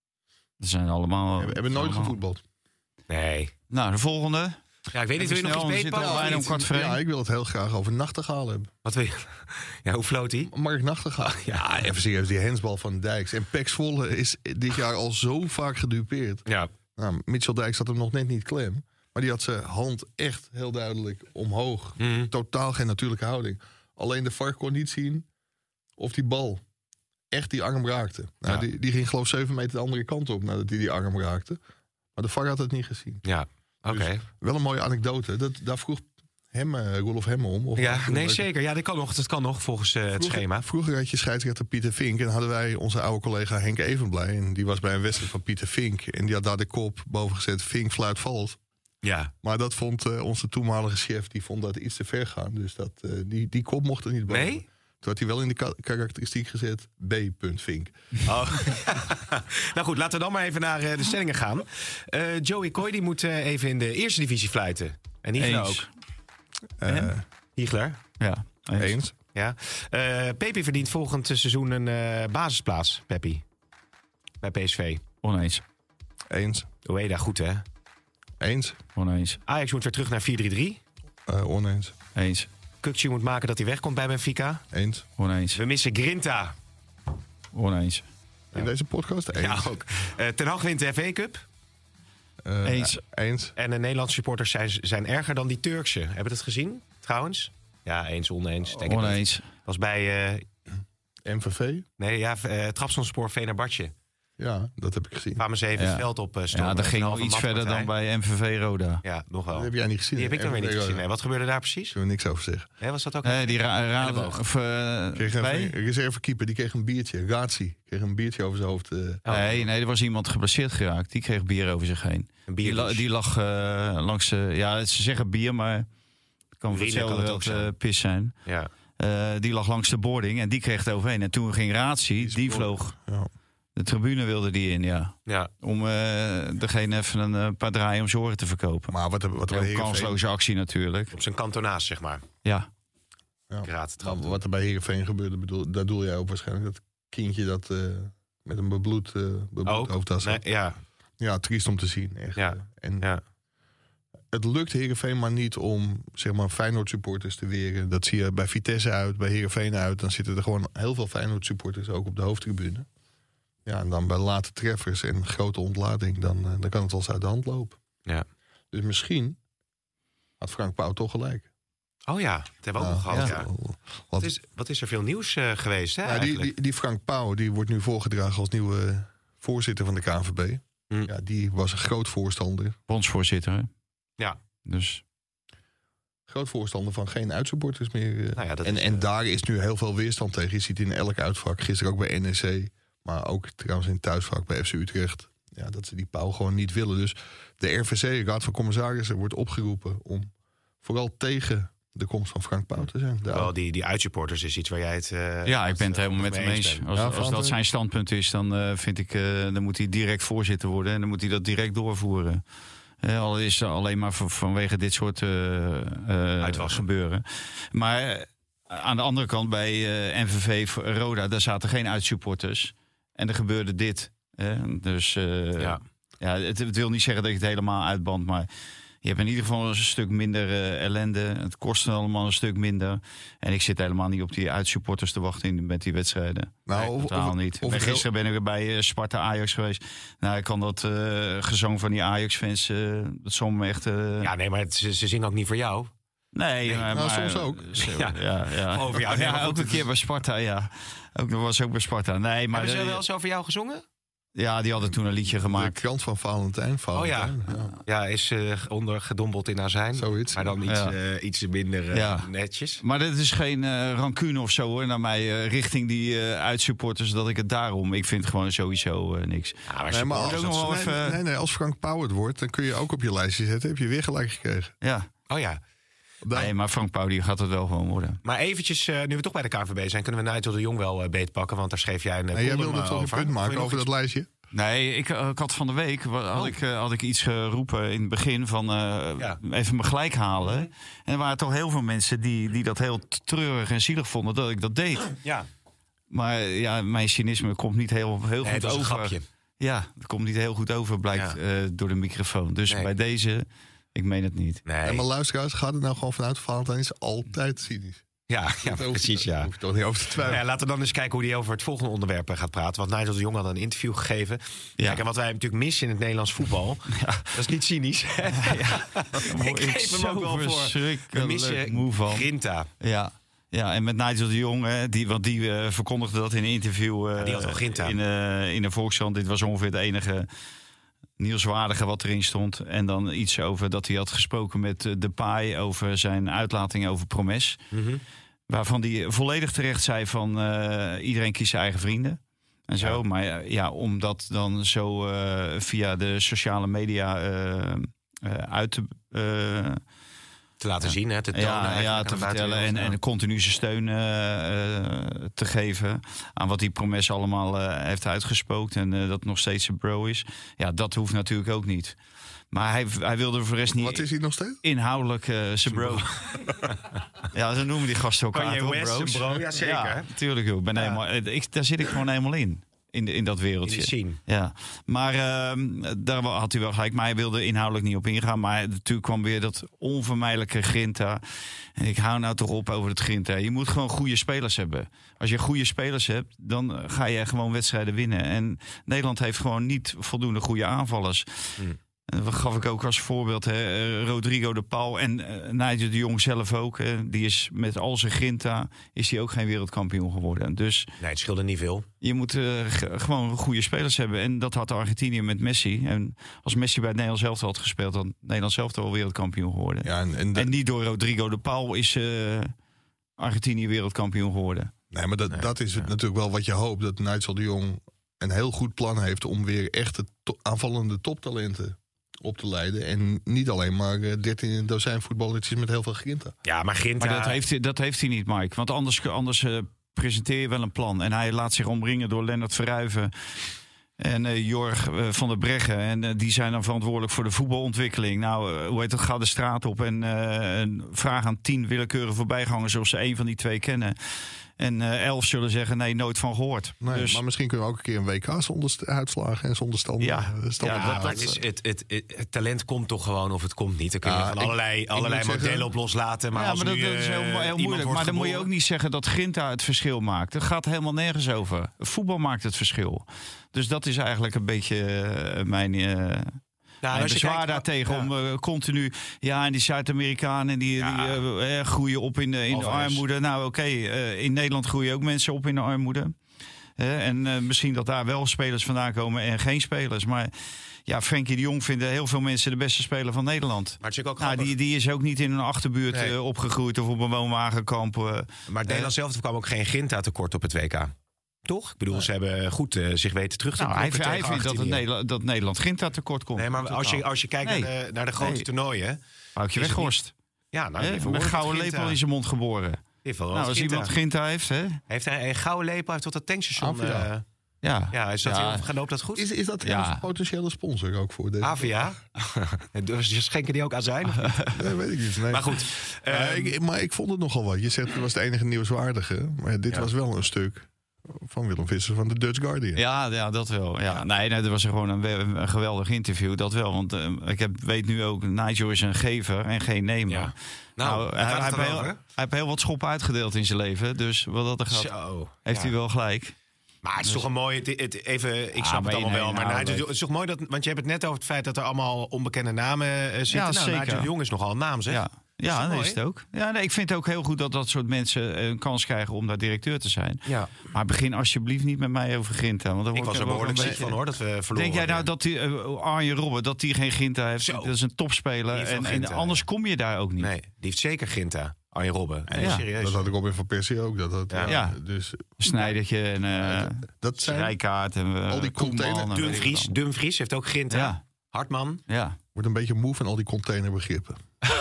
S5: Dat zijn allemaal...
S6: We hebben nooit allemaal... gevoetbald.
S4: Nee.
S5: Nou, de volgende.
S4: Ja, ik weet niet, wil je nog iets meepakken?
S5: Bijna om kwart voor één.
S6: Ja, ik wil het heel graag over Nachtegaal hebben.
S4: Wat wil je? Ja, hoe floot hij?
S6: Mark Nachtegaal. Oh, ja, even serieus, die hensbal van Dijks. En Pek Zwolle is dit jaar al zo vaak gedupeerd. Ja. Nou, Mitchell Dijks had hem nog net niet klem. Maar die had zijn hand echt heel duidelijk omhoog. Mm. Totaal geen natuurlijke houding. Alleen de V A R kon niet zien of die bal echt die arm raakte. Nou, ja. die, die ging geloof ik zeven meter de andere kant op nadat hij die arm raakte. Maar de V A R had het niet gezien.
S4: Ja, oké. Okay.
S6: Dus wel een mooie anekdote. Dat, daar vroeg hem, uh, Rolf Hemme om. Of
S4: ja, nee, zeker. Ja, dat kan nog, dat kan nog volgens uh, het vroeger, schema.
S6: Vroeger had je scheidsrechter Pieter Vink. En hadden wij onze oude collega Henk Evenblij. En die was bij een wedstrijd van Pieter Vink. En die had daar de kop boven gezet. Vink fluit valt. Ja. Maar dat vond uh, onze toenmalige chef, die vond dat iets te ver gaan. Dus dat, uh, die, die kop mocht er niet boven.
S4: Nee?
S6: Toen had hij wel in de ka- karakteristiek gezet B. Vink.
S4: Oh. Nou goed, laten we dan maar even naar uh, de stellingen gaan. Uh, Joey Kooi die moet uh, even in de eerste divisie fluiten. En Hichler ook. Uh, Hichler?
S5: Ja, eens.
S6: eens.
S4: Ja. Uh, Pepi verdient volgend seizoen een uh, basisplaats, Pepi. Bij P S V.
S5: Oneens.
S6: Eens.
S4: Ueda, goed hè?
S6: Eens.
S5: Oneens.
S4: Ajax moet weer terug naar vier drie drie.
S6: Uh, oneens.
S5: Eens.
S4: Kukçu moet maken dat hij wegkomt bij Benfica.
S6: Eens.
S5: Oneens.
S4: We missen Grinta.
S5: Oneens.
S6: In deze podcast? Eens.
S4: Ja, ook. Uh, Ten Hag wint de F A Cup.
S6: Uh,
S5: Eens.
S6: Eens.
S4: En de Nederlandse supporters zijn, zijn erger dan die Turkse. Hebben we het gezien, trouwens? Ja, eens, oneens. Denk ik
S5: Oneens.
S4: niet. Was bij... Uh,
S6: M V V?
S4: nee, ja, uh, Trabzonspor Fenerbahçe.
S6: Ja, dat heb ik gezien.
S4: Kwamen ze even
S5: Ja.
S4: het veld op uh, stormen.
S5: Ja, dat ging
S4: Snel
S5: nog
S4: van
S5: iets verder dan
S4: matpartij.
S5: bij M V V Roda.
S4: Ja, nog wel.
S6: Dat heb jij niet gezien.
S4: Die heb ik dan weer niet
S6: M V V,
S4: gezien. Nee. Wat gebeurde daar precies?
S6: Zullen we niks over zeggen.
S4: Nee, was dat ook?
S5: Nee, die ra- ra-
S4: Elleboog.
S5: of, uh,
S6: Kreeg een
S5: bij?
S6: een reservekeeper, die kreeg een biertje. Razi kreeg een biertje over zijn hoofd. Uh,
S4: Oh.
S5: Nee, nee, er was iemand geblesseerd geraakt. Die kreeg bier over zich heen.
S4: Een
S5: Die, la-
S4: bier.
S5: die lag uh, langs de... Ja, ze zeggen bier, maar het kan voor
S4: Urine kan
S5: hetzelfde
S4: het ook
S5: wel
S4: zijn.
S5: uh, pis zijn.
S4: Ja.
S5: Uh, die lag langs de boarding en die kreeg het overheen. En toen ging Razi, die, die vloog.
S6: ja.
S5: De tribune wilde die in, ja.
S4: Ja.
S5: Om uh, degene even een uh, paar draaien om zorgen te verkopen.
S6: Maar wat, wat,
S5: Ja,
S6: er bij
S5: een
S6: Heerenveen,
S5: kansloze actie natuurlijk.
S4: Op zijn kantonaast, zeg maar.
S5: Ja,
S6: ja.
S4: Graad.
S6: Nou, wat er bij Heerenveen gebeurde, bedoel, daar doel jij op waarschijnlijk. Dat kindje dat uh, met een bebloed, uh, bebloed
S4: Ook?
S6: hoofd had.
S4: Nee, ja.
S6: Ja, triest om te zien. Echt.
S4: Ja.
S6: Uh, en
S4: Ja.
S6: het lukt Heerenveen maar niet om zeg maar, Feyenoord supporters te weren. Dat zie je bij Vitesse uit, bij Heerenveen uit. Dan zitten er gewoon heel veel Feyenoord supporters ook op de hoofdtribune. Ja, en dan bij late treffers en grote ontlading, dan, uh, dan kan het wel eens uit de hand lopen.
S4: Ja.
S6: Dus misschien had Frank Pauw toch gelijk.
S4: Oh ja, dat hebben we ook nog
S6: Ja,
S4: gehad.
S5: ja.
S4: Ja.
S6: Wat,
S4: Wat, is, wat is er veel nieuws uh, geweest, hè,
S6: ja, die,
S4: eigenlijk?
S6: die, die Frank Pauw die wordt nu voorgedragen als nieuwe voorzitter van de K N V B.
S4: Hm.
S6: Ja, die was een groot voorstander.
S5: bondsvoorzitter. Hè?
S4: Ja.
S5: Dus
S6: Groot voorstander van geen uitsupporters meer. uh.
S4: Nou ja, dat
S6: en,
S4: is,
S6: en
S4: uh,
S6: daar is nu heel veel weerstand tegen. Je ziet in elk uitvak, gisteren ook bij N E C... maar ook trouwens in het thuisvak bij F C Utrecht... Ja, dat ze die Pauw gewoon niet willen. Dus de R V C, Raad van Commissarissen, wordt opgeroepen... om vooral tegen de komst van Frank Pauw te zijn. De
S4: wel die, die uitsupporters is iets waar jij het... uh,
S5: ja, ik ben het
S4: uh,
S5: helemaal met
S4: mee
S5: hem eens.
S4: bent.
S5: Als,
S6: Ja,
S5: als
S6: Frans,
S5: dat
S6: hè?
S5: zijn standpunt is, dan uh, vind ik, uh, dan moet hij direct voorzitter worden en dan moet hij dat direct doorvoeren. Uh, al is het alleen maar van, vanwege dit soort uh, uh,
S4: Uitwassen.
S5: gebeuren. Maar uh, aan de andere kant bij uh, M V V Roda, daar zaten geen uitsupporters en er gebeurde dit. Uh, dus uh,
S4: Ja.
S5: ja, het, het wil niet zeggen dat ik het helemaal uitband, maar je hebt in ieder geval een stuk minder uh, ellende. Het kost allemaal een stuk minder. En ik zit helemaal niet op die uitsupporters te wachten in, met die wedstrijden.
S6: Nou,
S5: Nee,
S6: of-
S5: totaal
S6: of-
S5: niet.
S6: of
S5: Ik ben
S6: het heel-
S5: gisteren ben ik bij uh, Sparta Ajax geweest. Nou, ik kan dat uh, gezang van die Ajax-fans, uh, dat zal me echt... Uh,
S4: Ja, nee, maar het, ze, ze zingen ook niet voor jou.
S5: nee,
S4: nee,
S5: maar,
S6: nou,
S5: maar-
S6: soms ook.
S5: Zo,
S4: Ja.
S5: ja, ja.
S4: Over jou. Nee,
S5: Ja,
S4: maar goed,
S5: ook een
S4: het
S5: keer
S4: is-
S5: bij Sparta, ja. Ook, dat was ook bij Sparta. Nee, maar
S4: Hebben ze
S5: de-
S4: wel eens over jou gezongen?
S5: ja, die hadden toen een liedje
S6: de
S5: gemaakt.
S6: krant van Valentijn. Valentijn.
S4: Oh
S6: ja.
S4: Ja, is uh, ondergedompeld in azijn.
S6: Zoiets.
S4: Maar dan iets,
S5: Ja.
S4: uh, iets minder uh,
S5: Ja.
S4: netjes.
S5: Maar dat is geen uh, rancune of zo hoor, naar mij uh, richting die uh, uitsupporters, dat ik het daarom. Ik vind gewoon sowieso uh, niks.
S4: Ja, maar
S6: Nee, maar
S4: supporters,
S5: ook nog
S4: dat
S5: wel
S4: ze-
S6: nee,
S5: even-
S6: nee, nee, als Frank Pauw het wordt, dan kun je ook op je lijstje zetten. Heb je weer gelijk gekregen.
S5: Ja,
S4: Oh ja.
S6: Daar-
S5: nee, maar Frank Pauw die gaat het wel gewoon worden.
S4: Maar eventjes, uh, nu we toch bij de K N V B zijn... kunnen we Nigel de Jong wel uh, beetpakken. Want daar schreef jij een uh,
S6: en jij
S4: column,
S6: wilde
S4: uh,
S6: toch een
S4: over.
S6: punt
S4: Vond je
S6: maken
S4: nog
S6: over
S4: iets-
S6: dat lijstje?
S5: Nee, ik, uh, ik had van de week wa- had,
S4: Oh.
S5: ik, uh, had ik iets geroepen in het begin van uh,
S4: Ja.
S5: even me gelijk halen. En er waren toch heel veel mensen die, die dat heel t- treurig en zielig vonden dat ik dat deed.
S4: Ja,
S5: Maar ja, mijn cynisme komt niet heel, heel
S4: nee,
S5: goed
S4: dat is een
S5: over.
S4: grapje.
S5: Ja, het komt niet heel goed over, blijkt
S4: Ja.
S5: uh, door de microfoon. Dus
S4: Nee.
S5: bij deze, ik meen het niet.
S4: Nee.
S6: En maar luisteraars, gaat het nou gewoon vanuit Valentijn is altijd cynisch.
S4: Ja, ja,
S6: Daar hoef je-
S4: precies, ja.
S6: Daar hoef je toch niet over te
S4: Nou
S6: twijfelen.
S4: ja, laten we dan eens kijken hoe hij over het volgende onderwerp uh, gaat praten. Want Nigel de Jong had een interview gegeven.
S5: Ja.
S4: Kijk, en wat wij natuurlijk missen in het Nederlands voetbal... dat is niet cynisch. Ik geef hem ook wel voor. We
S5: verschrikkelijk
S4: missen
S5: moe van.
S4: Grinta.
S5: Ja. Ja, en met Nigel de Jong, hè, die, want die uh, verkondigde dat in een interview uh,
S4: die had wel Grinta.
S5: in, uh, in de Volkskrant. Dit was ongeveer het enige nieuwswaardige wat erin stond. En dan iets over dat hij had gesproken met uh, Depay over zijn uitlating over Promes.
S4: Mm-hmm.
S5: Waarvan hij volledig terecht zei van uh, iedereen kiest zijn eigen vrienden. En zo,
S4: Ja.
S5: maar uh, ja, om dat dan zo uh, via de sociale media uh, uh, uit te... Uh,
S4: Te laten zien, hè, te tonen.
S5: ja,
S4: eigenlijk
S5: ja,
S4: aan
S5: te
S4: de
S5: vertellen en,
S4: buitenwereld.
S5: en continu zijn steun uh, uh, te geven aan wat die Promes allemaal uh, heeft uitgespookt en uh, dat nog steeds een bro is. Ja, dat hoeft natuurlijk ook niet. Maar hij, hij wilde voor de rest niet
S6: Wat is hij nog steeds?
S5: inhoudelijk uh, zijn bro. Ja, zo noemen die gasten elkaar
S4: Kanye
S5: toch,
S4: West,
S5: bros?
S4: zijn bro, ja, zeker, hè?
S5: Ja, tuurlijk, joh. Ben
S4: Ja.
S5: helemaal, ik, daar zit ik gewoon helemaal in. In, de, in dat wereldje.
S4: In de scene.
S5: Ja, maar uh, daar had hij wel gelijk. Maar hij wilde inhoudelijk niet op ingaan. Maar natuurlijk kwam weer dat onvermijdelijke grinta. En ik hou nou toch op over het grinta. Je moet gewoon goede spelers hebben. Als je goede spelers hebt, dan ga je gewoon wedstrijden winnen. En Nederland heeft gewoon niet voldoende goede aanvallers. Hmm. En dat gaf ik ook als voorbeeld. Hè, Rodrigo de Paul en uh, Nigel de Jong zelf ook. Hè, die is met al zijn grinta is hij ook geen wereldkampioen geworden. Dus
S4: nee, het scheelde niet veel.
S5: Je moet uh, g- gewoon goede spelers hebben. En dat had Argentinië met Messi. En als Messi bij het Nederlands elftal had gespeeld, dan Nederlands elftal wel wereldkampioen geworden.
S6: Ja, en, en, de...
S5: en niet door Rodrigo de Paul is uh, Argentinië wereldkampioen geworden.
S6: Nee, maar dat,
S5: nee,
S6: dat is
S5: ja.
S6: natuurlijk wel wat je hoopt. Dat Nigel de Jong een heel goed plan heeft om weer echte to- aanvallende toptalenten op te leiden. En niet alleen maar dertien dozijn voetballetjes met heel veel grinta.
S4: Ja, maar grinta...
S5: Maar dat heeft, hij, dat heeft hij niet, Mike. Want anders, anders uh, presenteer je wel een plan. En hij laat zich omringen door Lennart Verruiven en uh, Jorg uh, van der Breggen. En uh, die zijn dan verantwoordelijk voor de voetbalontwikkeling. Nou, uh, hoe heet het? Ga de straat op en uh, een vraag aan tien willekeurige voorbijgangers of ze één van die twee kennen. En uh, elf zullen zeggen, nee, nooit van gehoord.
S6: Nee,
S5: dus...
S6: Maar misschien kunnen we ook een keer een W K zonder st- uitslagen en zonder stand.
S5: Ja,
S6: stand
S4: ja,
S6: ja
S4: maar het, is, het, het, het, het talent komt toch gewoon of het komt niet. Dan kun je
S6: Ja,
S4: van
S6: ik-
S4: allerlei,
S6: ik
S4: allerlei
S6: moet
S4: modellen
S6: zeggen-
S4: op loslaten. Maar
S5: ja,
S4: als
S5: maar
S4: nu,
S5: dat, dat is heel,
S4: uh,
S5: heel
S4: iemand
S5: moeilijk.
S4: wordt
S5: Maar dan moet je
S4: geboren-
S5: ook niet zeggen dat grinta het verschil maakt. Het gaat helemaal nergens over. Voetbal maakt het verschil. Dus dat is eigenlijk een beetje uh, mijn... Uh,
S4: Nou,
S5: en
S4: als je
S5: bezwaar
S4: kijkt-
S5: daartegen
S4: ja.
S5: om uh, continu... Ja, en die Zuid-Amerikanen die,
S4: Ja.
S5: die uh, uh, groeien op in de, in de
S4: Alvarez.
S5: armoede. Nou, oké, okay, uh, in Nederland groeien ook mensen op in de armoede. Uh, en uh, misschien dat daar wel spelers vandaan komen en geen spelers. Maar ja, Frenkie de Jong vinden heel veel mensen de beste speler van Nederland.
S4: Maar, het is ook
S5: Nou,
S4: grappig.
S5: die, die is ook niet in een achterbuurt
S4: Nee.
S5: uh, opgegroeid of op een woonwagenkamp. Uh,
S4: maar het Nederlands zelf kwam ook geen grinta tekort op het W K. Toch? Ik bedoel, nee. ze hebben goed uh, zich weten terug te
S5: nou, hij,
S4: knokken
S5: hij
S4: tegen
S5: vindt dat, het
S4: Argentinië.
S5: Nederland, dat Nederland grinta tekort komt.
S4: Nee, maar als je, als je kijkt
S5: Nee.
S4: naar, de, naar de grote
S5: Nee.
S4: toernooien...
S5: Houtje
S4: is het
S5: Weghorst.
S4: Ja, nou,
S5: Hè,
S4: die
S5: met
S4: heeft
S5: gouden
S4: wel
S5: lepel
S4: grinta.
S5: in zijn mond geboren.
S4: Die heeft wel
S5: Nou,
S4: wat
S5: als
S4: grinta.
S5: iemand grinta heeft, hè?
S4: Heeft hij een gouden lepel? Hij heeft tot het tankstation...
S6: Avia.
S4: Uh,
S5: Ja.
S4: ja, is dat
S5: Ja.
S4: heel, gaat loopt dat goed?
S6: Is, is dat
S5: Ja.
S6: een potentiële sponsor ook voor deze?
S4: Avia? Dus schenken die ook azijn? Of niet?
S6: Nee, weet ik niet. Nee.
S4: Maar goed.
S6: Uh,
S4: um,
S6: ik, maar ik vond het nogal wat. Je zegt het was het enige nieuwswaardige. Maar dit
S4: Ja.
S6: was wel een stuk van Willem Visser van de Dutch Guardian.
S5: Ja, ja, dat wel. Ja. Nee, nee, dat was gewoon een, een geweldig interview. Dat wel. Want uh, ik heb, weet nu ook, Nigel is een gever en geen nemer.
S4: Ja. Nou,
S5: Nou,
S4: daar
S5: hij,
S4: gaat
S5: hij,
S4: het
S5: heeft
S4: dan
S5: heel,
S4: over.
S5: hij heeft heel wat schoppen uitgedeeld in zijn leven. Dus wat dat er gaat,
S4: Zo.
S5: heeft
S4: Ja.
S5: hij wel gelijk.
S4: Maar het is toch een mooi... Het, het, even, ik
S5: Ah,
S4: snap
S5: maar
S4: het allemaal
S5: nee,
S4: wel. Maar
S5: nou,
S4: Nigel,
S5: leuk.
S4: het is toch mooi dat... Want je hebt het net over het feit dat er allemaal onbekende namen uh, zitten.
S5: Ja,
S4: nou,
S5: zeker.
S4: Nigel de Jong is nogal een naam, zeg.
S5: Ja, ja
S4: dat
S5: dat
S4: mooi?
S5: is het ook. Ja, nee, ik vind het ook heel goed dat dat soort mensen een kans krijgen om daar directeur te zijn.
S4: Ja.
S5: Maar begin alsjeblieft niet met mij over Grinta. Want dan
S4: Ik
S5: word
S4: was er
S5: wel
S4: behoorlijk
S5: een
S4: ziek
S5: beetje-
S4: van, hoor, dat we verloren.
S5: Denk jij nou
S4: weer.
S5: dat die, uh, Arjen Robben, dat die geen Grinta heeft?
S4: Zo.
S5: Dat is een topspeler.
S4: Die heeft wel
S5: En, en
S4: Grinta,
S5: anders
S4: ja.
S5: kom je daar ook niet.
S4: Nee, die heeft zeker Grinta. Arjen Robben. Nee,
S5: Ja.
S4: serieus.
S6: Dat had ik op in Van Persie ook. Dat had,
S4: Ja.
S6: uh,
S5: Ja.
S6: Dus
S5: Snijdertje en uh,
S6: dat zijn,
S5: Rijkaard en uh,
S6: al die
S5: Koeman
S6: container-
S5: en weet ik
S4: Dumfries.
S5: wat
S4: Dumfries heeft ook Grinta.
S5: Ja.
S4: Hartman.
S5: dan. Ja.
S6: wordt een beetje moe van al die containerbegrippen.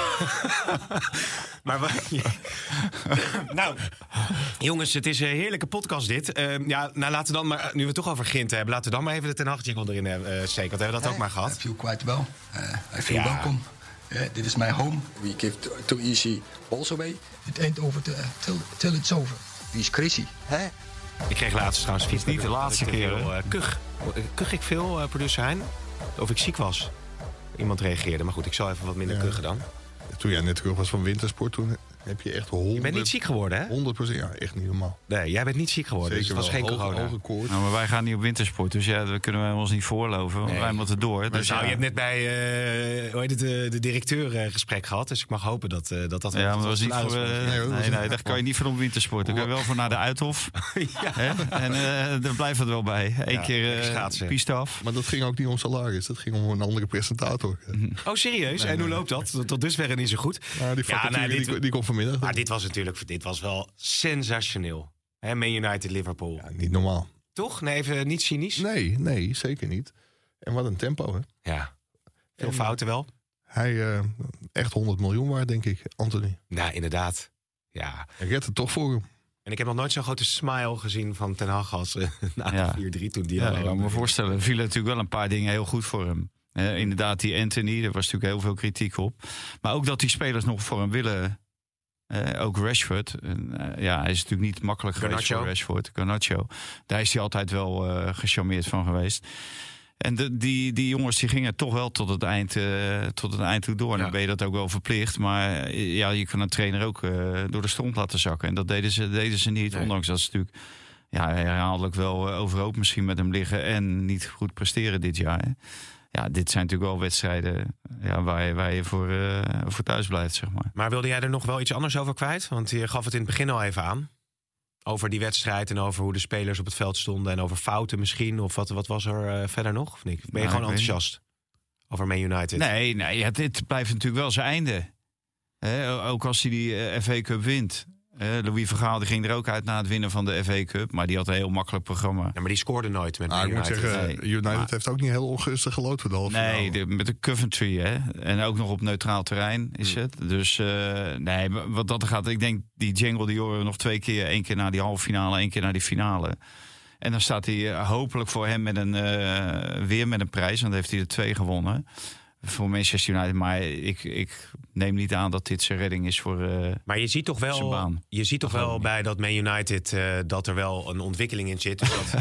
S4: Maar we, nou, jongens, het is een heerlijke podcast dit. Uh, ja, nou laten we dan maar, nu we het toch over Grinta hebben, laten we dan maar even de Ten Hag jingle erin uh, steken. Want we hebben dat ook maar
S7: I
S4: gehad.
S7: feel quite well. Uh, I feel
S4: Ja.
S7: welcome. Yeah, this is my home.
S8: We give too, too easy balls away.
S7: It ain't over till, till, till it's over.
S8: Wie is crazy?
S7: Hè?
S4: Ik kreeg laatst trouwens feedback.
S5: niet de
S4: dat
S5: laatste
S4: ik te
S5: keer,
S4: veel,
S5: hè?
S4: uh, Kuch. Kuch ik veel, uh, producer Hein? Of ik ziek was. Iemand reageerde, maar goed, ik zal even wat minder
S6: Ja.
S4: kuchen dan.
S6: Toen jij net terug was van wintersport, toen heb je echt honderd...
S4: Je bent niet ziek geworden, hè?
S6: honderd procent, ja, echt niet normaal.
S4: Nee, jij bent niet ziek geworden,
S6: Zeker
S4: dus het was
S6: wel.
S4: geen
S6: Hoge-
S4: corona.
S6: hoge koorts.
S5: Nou, maar wij gaan niet op wintersport, dus ja, dat kunnen wij ons niet voorloven. Want
S4: Nee.
S5: wij moeten door. Dus
S4: Nou,
S5: ja.
S4: je hebt net bij uh, hoe heet het, de, de directeur uh, gesprek gehad, dus ik mag hopen dat uh, dat, dat
S5: Ja, maar dat was niet voor.
S4: salaris
S5: Uh,
S4: wordt.
S6: Nee,
S5: nee,
S6: dat was-
S5: nee, daar kan je niet voor op wintersport. Dan kan je wel voor naar de Uithof.
S4: ja.
S5: Hè? En uh, daar blijft het wel bij. Eén
S4: Ja,
S5: keer
S4: lekker
S5: uh,
S4: schaatsen.
S5: piste af.
S6: Maar dat ging ook niet om salaris, dat ging om een andere presentator.
S4: Oh, serieus? En hoe loopt dat? Tot dusver niet zo goed.
S6: Nou, die vacature,
S4: nee, dit-
S6: die, die komt vanmiddag.
S4: Maar dit was natuurlijk dit was wel sensationeel. Hè, Man United, Liverpool.
S6: Ja, niet normaal.
S4: Toch? Nee, even niet cynisch.
S6: Nee, nee, zeker niet. En wat een tempo, hè.
S4: Ja. Veel
S6: En-
S4: fouten wel.
S6: Hij, uh, echt honderd miljoen waard, denk ik, Anthony.
S4: Nou, inderdaad. Ja.
S6: Hij redt het toch voor hem.
S4: En ik heb nog nooit zo'n grote smile gezien van Ten Hag als uh, na
S5: Ja.
S4: de vier drie toen die
S5: Ja,
S4: al-
S5: ik kan me voorstellen. Er vielen natuurlijk wel een paar dingen heel goed voor hem. Eh, inderdaad, die Anthony, daar was natuurlijk heel veel kritiek op. Maar ook dat die spelers nog voor hem willen Uh, ook Rashford. En, uh, ja, hij is natuurlijk niet makkelijk
S4: Garnacho.
S5: geweest voor Rashford. Garnacho. Daar is hij altijd wel uh, gecharmeerd van geweest. En de, die, die jongens die gingen toch wel tot het eind, uh, tot het eind toe door. En
S4: Ja.
S5: dan ben je dat ook wel verplicht. Maar uh, ja, je kan een trainer ook uh, door de stront laten zakken. En dat deden ze, deden ze niet.
S4: Nee.
S5: Ondanks dat ze natuurlijk ja, herhaaldelijk wel uh, overhoop misschien met hem liggen. En niet goed presteren dit jaar. Hè. Ja, dit zijn natuurlijk wel wedstrijden ja, waar, je, waar je voor, uh, voor thuis blijft, zeg maar.
S4: Maar wilde jij er nog wel iets anders over kwijt? Want je gaf het in het begin al even aan. Over die wedstrijd en over hoe de spelers op het veld stonden. En over fouten misschien. Of wat, wat was er uh, verder nog? Of niet? Ben je
S5: Nou,
S4: gewoon
S5: ik weet
S4: enthousiast over Man United?
S5: Nee, nee het, het blijft natuurlijk wel zijn einde. He, ook als hij die uh, F A Cup wint. He, Louis van Gaal die ging er ook uit na het winnen van de F A Cup. Maar die had een heel makkelijk programma.
S4: Ja, maar die scoorde nooit met
S6: Ah,
S4: Man
S6: ik moet
S4: United.
S6: zeggen,
S5: Nee,
S6: United
S5: maar-
S6: heeft ook niet heel ongunstig gelood voor de halve finale.
S5: Nee, de, met de Coventry, hè. En ook nog op neutraal terrein is
S4: Hmm.
S5: het. Dus uh, nee, wat dat er gaat... Ik denk, die jingle die horen we nog twee keer. Eén keer naar die halve finale, één keer naar die finale. En dan staat hij uh, hopelijk voor hem met een, uh, weer met een prijs. Want heeft hij er twee gewonnen. Voor Manchester United. Maar ik, ik neem niet aan dat dit zijn redding is voor... Uh,
S4: Maar je ziet toch
S5: Zijn
S4: wel,
S5: baan.
S4: je ziet toch
S5: Dat
S4: wel
S5: ook
S4: bij dat Man United uh, dat er wel een ontwikkeling in zit. Dus dat...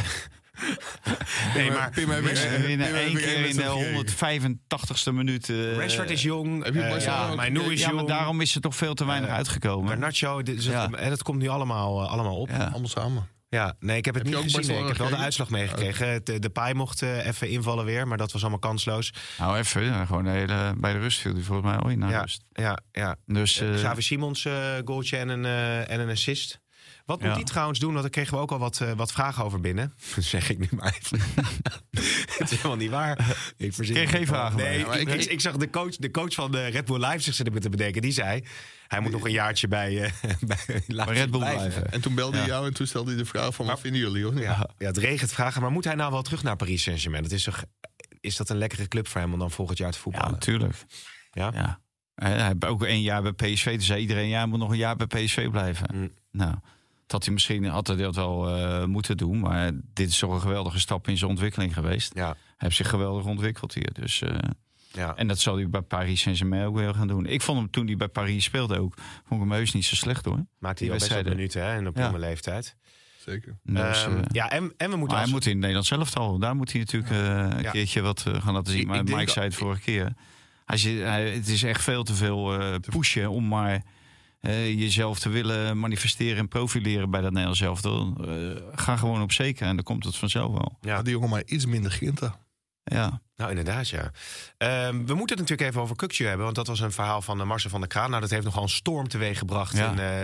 S4: nee, maar
S6: Pim, heb ik-
S5: Ze
S6: Pim,
S5: winnen
S6: heb
S5: één
S6: ik
S5: keer
S6: één
S5: in de
S6: wedstrijd gekeken.
S5: honderdvijfentachtigste minuut. Uh,
S4: Rashford is jong.
S6: Heb je
S4: uh,
S6: Barcelona
S4: ja,
S6: ook
S4: Mainu is
S5: ja, maar
S4: jong.
S5: daarom is er toch veel te weinig
S4: Uh,
S5: uitgekomen.
S4: Garnacho, dit is het-
S5: Ja.
S4: hè, dat komt nu allemaal, uh, allemaal op. Ja.
S5: Ja.
S6: Allemaal samen.
S4: nee, ik heb het
S6: Heb je
S4: niet
S6: ook
S4: gezien. Nee. Ik heb wel de
S6: Barcelona
S4: uitslag meegekregen. De, de Pai mocht uh, even invallen weer, maar dat was allemaal kansloos.
S5: Nou, even. Ja, gewoon de hele, bij de rust viel die volgens mij al in naar
S4: Ja,
S5: rust.
S4: ja, ja.
S5: Dus
S4: Uh,
S5: uh,
S4: Xavi Simons uh, goaltje en een, uh, en een assist. Wat moet
S5: Ja.
S4: die trouwens doen? Want daar kregen we ook al wat, uh, wat vragen over binnen. Dat zeg ik nu maar even. Het is helemaal niet waar. Ik verzin
S5: Kreeg geen
S4: het.
S5: vragen
S4: Nee,
S5: meer.
S4: ik, ik, ik zag de coach, de coach van de Red Bull Leipzig zitten te bedenken. Die zei, hij moet nog een jaartje bij, uh, bij Leipzig
S5: Red Bull
S4: blijven.
S5: blijven.
S6: En toen belde hij
S5: Ja.
S6: jou en toen stelde hij de vraag van... wat vinden jullie? Hoor?
S4: Ja, ja, het regent vragen. Maar moet hij nou wel terug naar Paris Saint-Germain? Dat is, toch, is dat een lekkere club voor hem om dan volgend jaar te
S5: ja,
S4: voetballen?
S5: natuurlijk.
S4: Ja?
S5: Ja. Hij hij heeft ook één jaar bij P S V. Dus zei iedereen, ja, hij moet nog een jaar bij P S V blijven.
S4: Mm.
S5: Nou, dat hij misschien had hij dat wel uh, moeten doen. Maar dit is toch een geweldige stap in zijn ontwikkeling geweest.
S4: Ja,
S5: Hij heeft zich geweldig ontwikkeld hier. Dus, uh,
S4: ja.
S5: en dat zal hij bij Paris Saint-Germain ook weer gaan doen. Ik vond hem toen hij bij Paris speelde ook, vond ik hem heus niet zo slecht hoor.
S4: Maakt
S5: Die
S4: hij al best wel
S5: wedstrijden.
S4: minuten hè, en op
S5: Ja.
S4: jonge leeftijd.
S6: Zeker.
S5: Dus,
S4: Ehm,
S5: uh,
S4: ja, en, en we moeten
S5: maar hij
S4: als-
S5: moet in het Nederlands elftal. Daar moet hij natuurlijk uh, een
S4: Ja.
S5: keertje wat uh, gaan laten zien.
S4: Ik-
S5: Maar
S4: ik denk
S5: Mike
S4: dat-
S5: zei het vorige keer. Hij, zit- hij, het is echt veel te veel uh, pushen om maar uh, jezelf te willen manifesteren en profileren bij dat Nederlands elftal. Uh, ga gewoon op zeker en dan komt het vanzelf wel.
S4: Ja.
S6: Ja, die jongen maar iets minder grinta.
S5: Ja.
S4: Nou, inderdaad, ja. Ehm, we moeten het natuurlijk even over Kukçu hebben. Want dat was een verhaal van uh, Marcel van der Kraan. Nou, dat heeft nogal een storm teweeg gebracht
S5: Ja.
S4: in uh,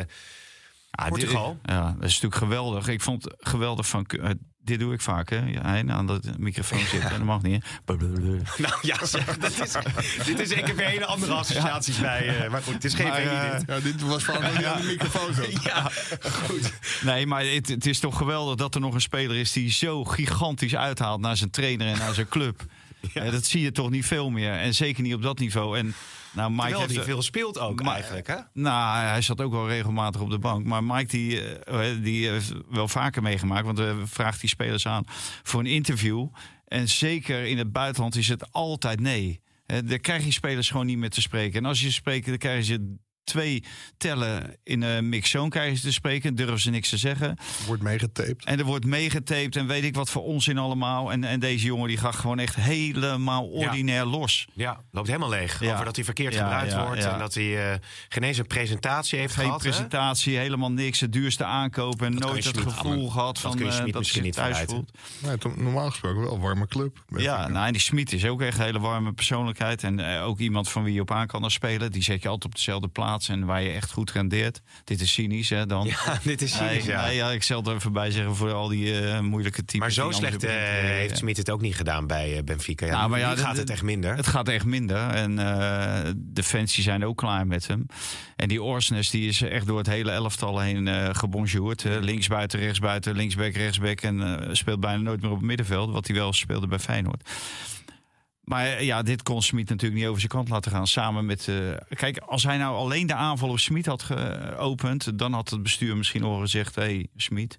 S5: Ah,
S4: Portugal.
S5: Dit, ja, dat is natuurlijk geweldig. Ik vond het geweldig van... Uh, dit doe ik vaak, hè? Ja, hij aan de microfoon zitten. En dat mag niet, hè?
S4: Nou ja, zeg, dat is, dit is ik heb weer hele andere associaties bij. Uh, maar goed, het is geen
S5: Maar,
S4: V I
S5: uh,
S4: dit.
S6: Ja, dit was van dat hij aan de microfoon zat.
S4: Ja, goed.
S5: Nee, maar het, het is toch geweldig dat er nog een speler is die zo gigantisch uithaalt naar zijn trainer en naar zijn club.
S4: Ja.
S5: Eh, dat zie je toch niet veel meer. En zeker niet op dat niveau. En nou, Mike
S4: Terwijl
S5: heeft
S4: hij veel speelt ook
S5: Maar-
S4: eigenlijk, hè?
S5: Nou, hij zat ook wel regelmatig op de bank. Maar Mike die, uh, die heeft wel vaker meegemaakt. Want hij vraagt die spelers aan voor een interview. En zeker in het buitenland is het altijd nee. Uh, daar krijg je spelers gewoon niet meer te spreken. En als je spreekt, dan krijgen ze twee tellen in een mixzone krijgen ze te spreken. Durven ze niks te zeggen.
S6: Wordt meegetaped.
S5: En er wordt meegetaped en weet ik wat voor onzin allemaal. En, en deze jongen die gaat gewoon echt helemaal ordinair los.
S4: Ja, loopt helemaal leeg.
S5: Ja.
S4: Over dat hij verkeerd
S5: Ja,
S4: gebruikt
S5: ja,
S4: wordt.
S5: ja.
S4: En dat hij uh, geen eens een presentatie heeft
S5: Geen
S4: gehad. hè?
S5: presentatie, helemaal niks. Het duurste aankopen. En
S4: Dat kan
S5: nooit
S4: je
S5: het
S4: Schmid
S5: gevoel
S4: allemaal-
S5: gehad
S4: dat
S5: van
S4: kun je
S5: uh,
S4: Schmid
S5: dat
S4: misschien
S5: hij zich
S4: niet
S5: thuis
S4: verwijten.
S5: voelt.
S6: Nee, toch normaal gesproken wel een warme club.
S5: Ja, nou, en die Schmid is ook echt een hele warme persoonlijkheid. En uh, ook iemand van wie je op aan kan als spelen. Die zet je altijd op dezelfde plaats en waar je echt goed rendeert. Dit is cynisch, hè, dan.
S4: Ja, dit is
S5: Nee,
S4: cynisch, ja.
S5: nee, ja, ik zal er even bij zeggen voor al die uh, moeilijke types.
S4: Maar zo
S5: die
S4: slecht
S5: anders
S4: uh,
S5: op het, uh,
S4: heeft Smit het ook niet gedaan bij uh, Benfica. Ja,
S5: Nou, maar
S4: nu
S5: ja,
S4: gaat
S5: de-
S4: het echt minder.
S5: Het gaat echt minder. En uh, de fans die zijn ook klaar met hem. En die Orsnes die is echt door het hele elftal heen uh, gebonjourd. Uh, linksbuiten, rechtsbuiten, linksback, rechtsback. En uh, speelt bijna nooit meer op het middenveld. Wat hij wel speelde bij Feyenoord. Maar ja, dit kon Smit natuurlijk niet over zijn kant laten gaan. Samen met... Uh, kijk, als hij nou alleen de aanval op Smit had geopend... dan had het bestuur misschien al gezegd... hé, hey, Smit,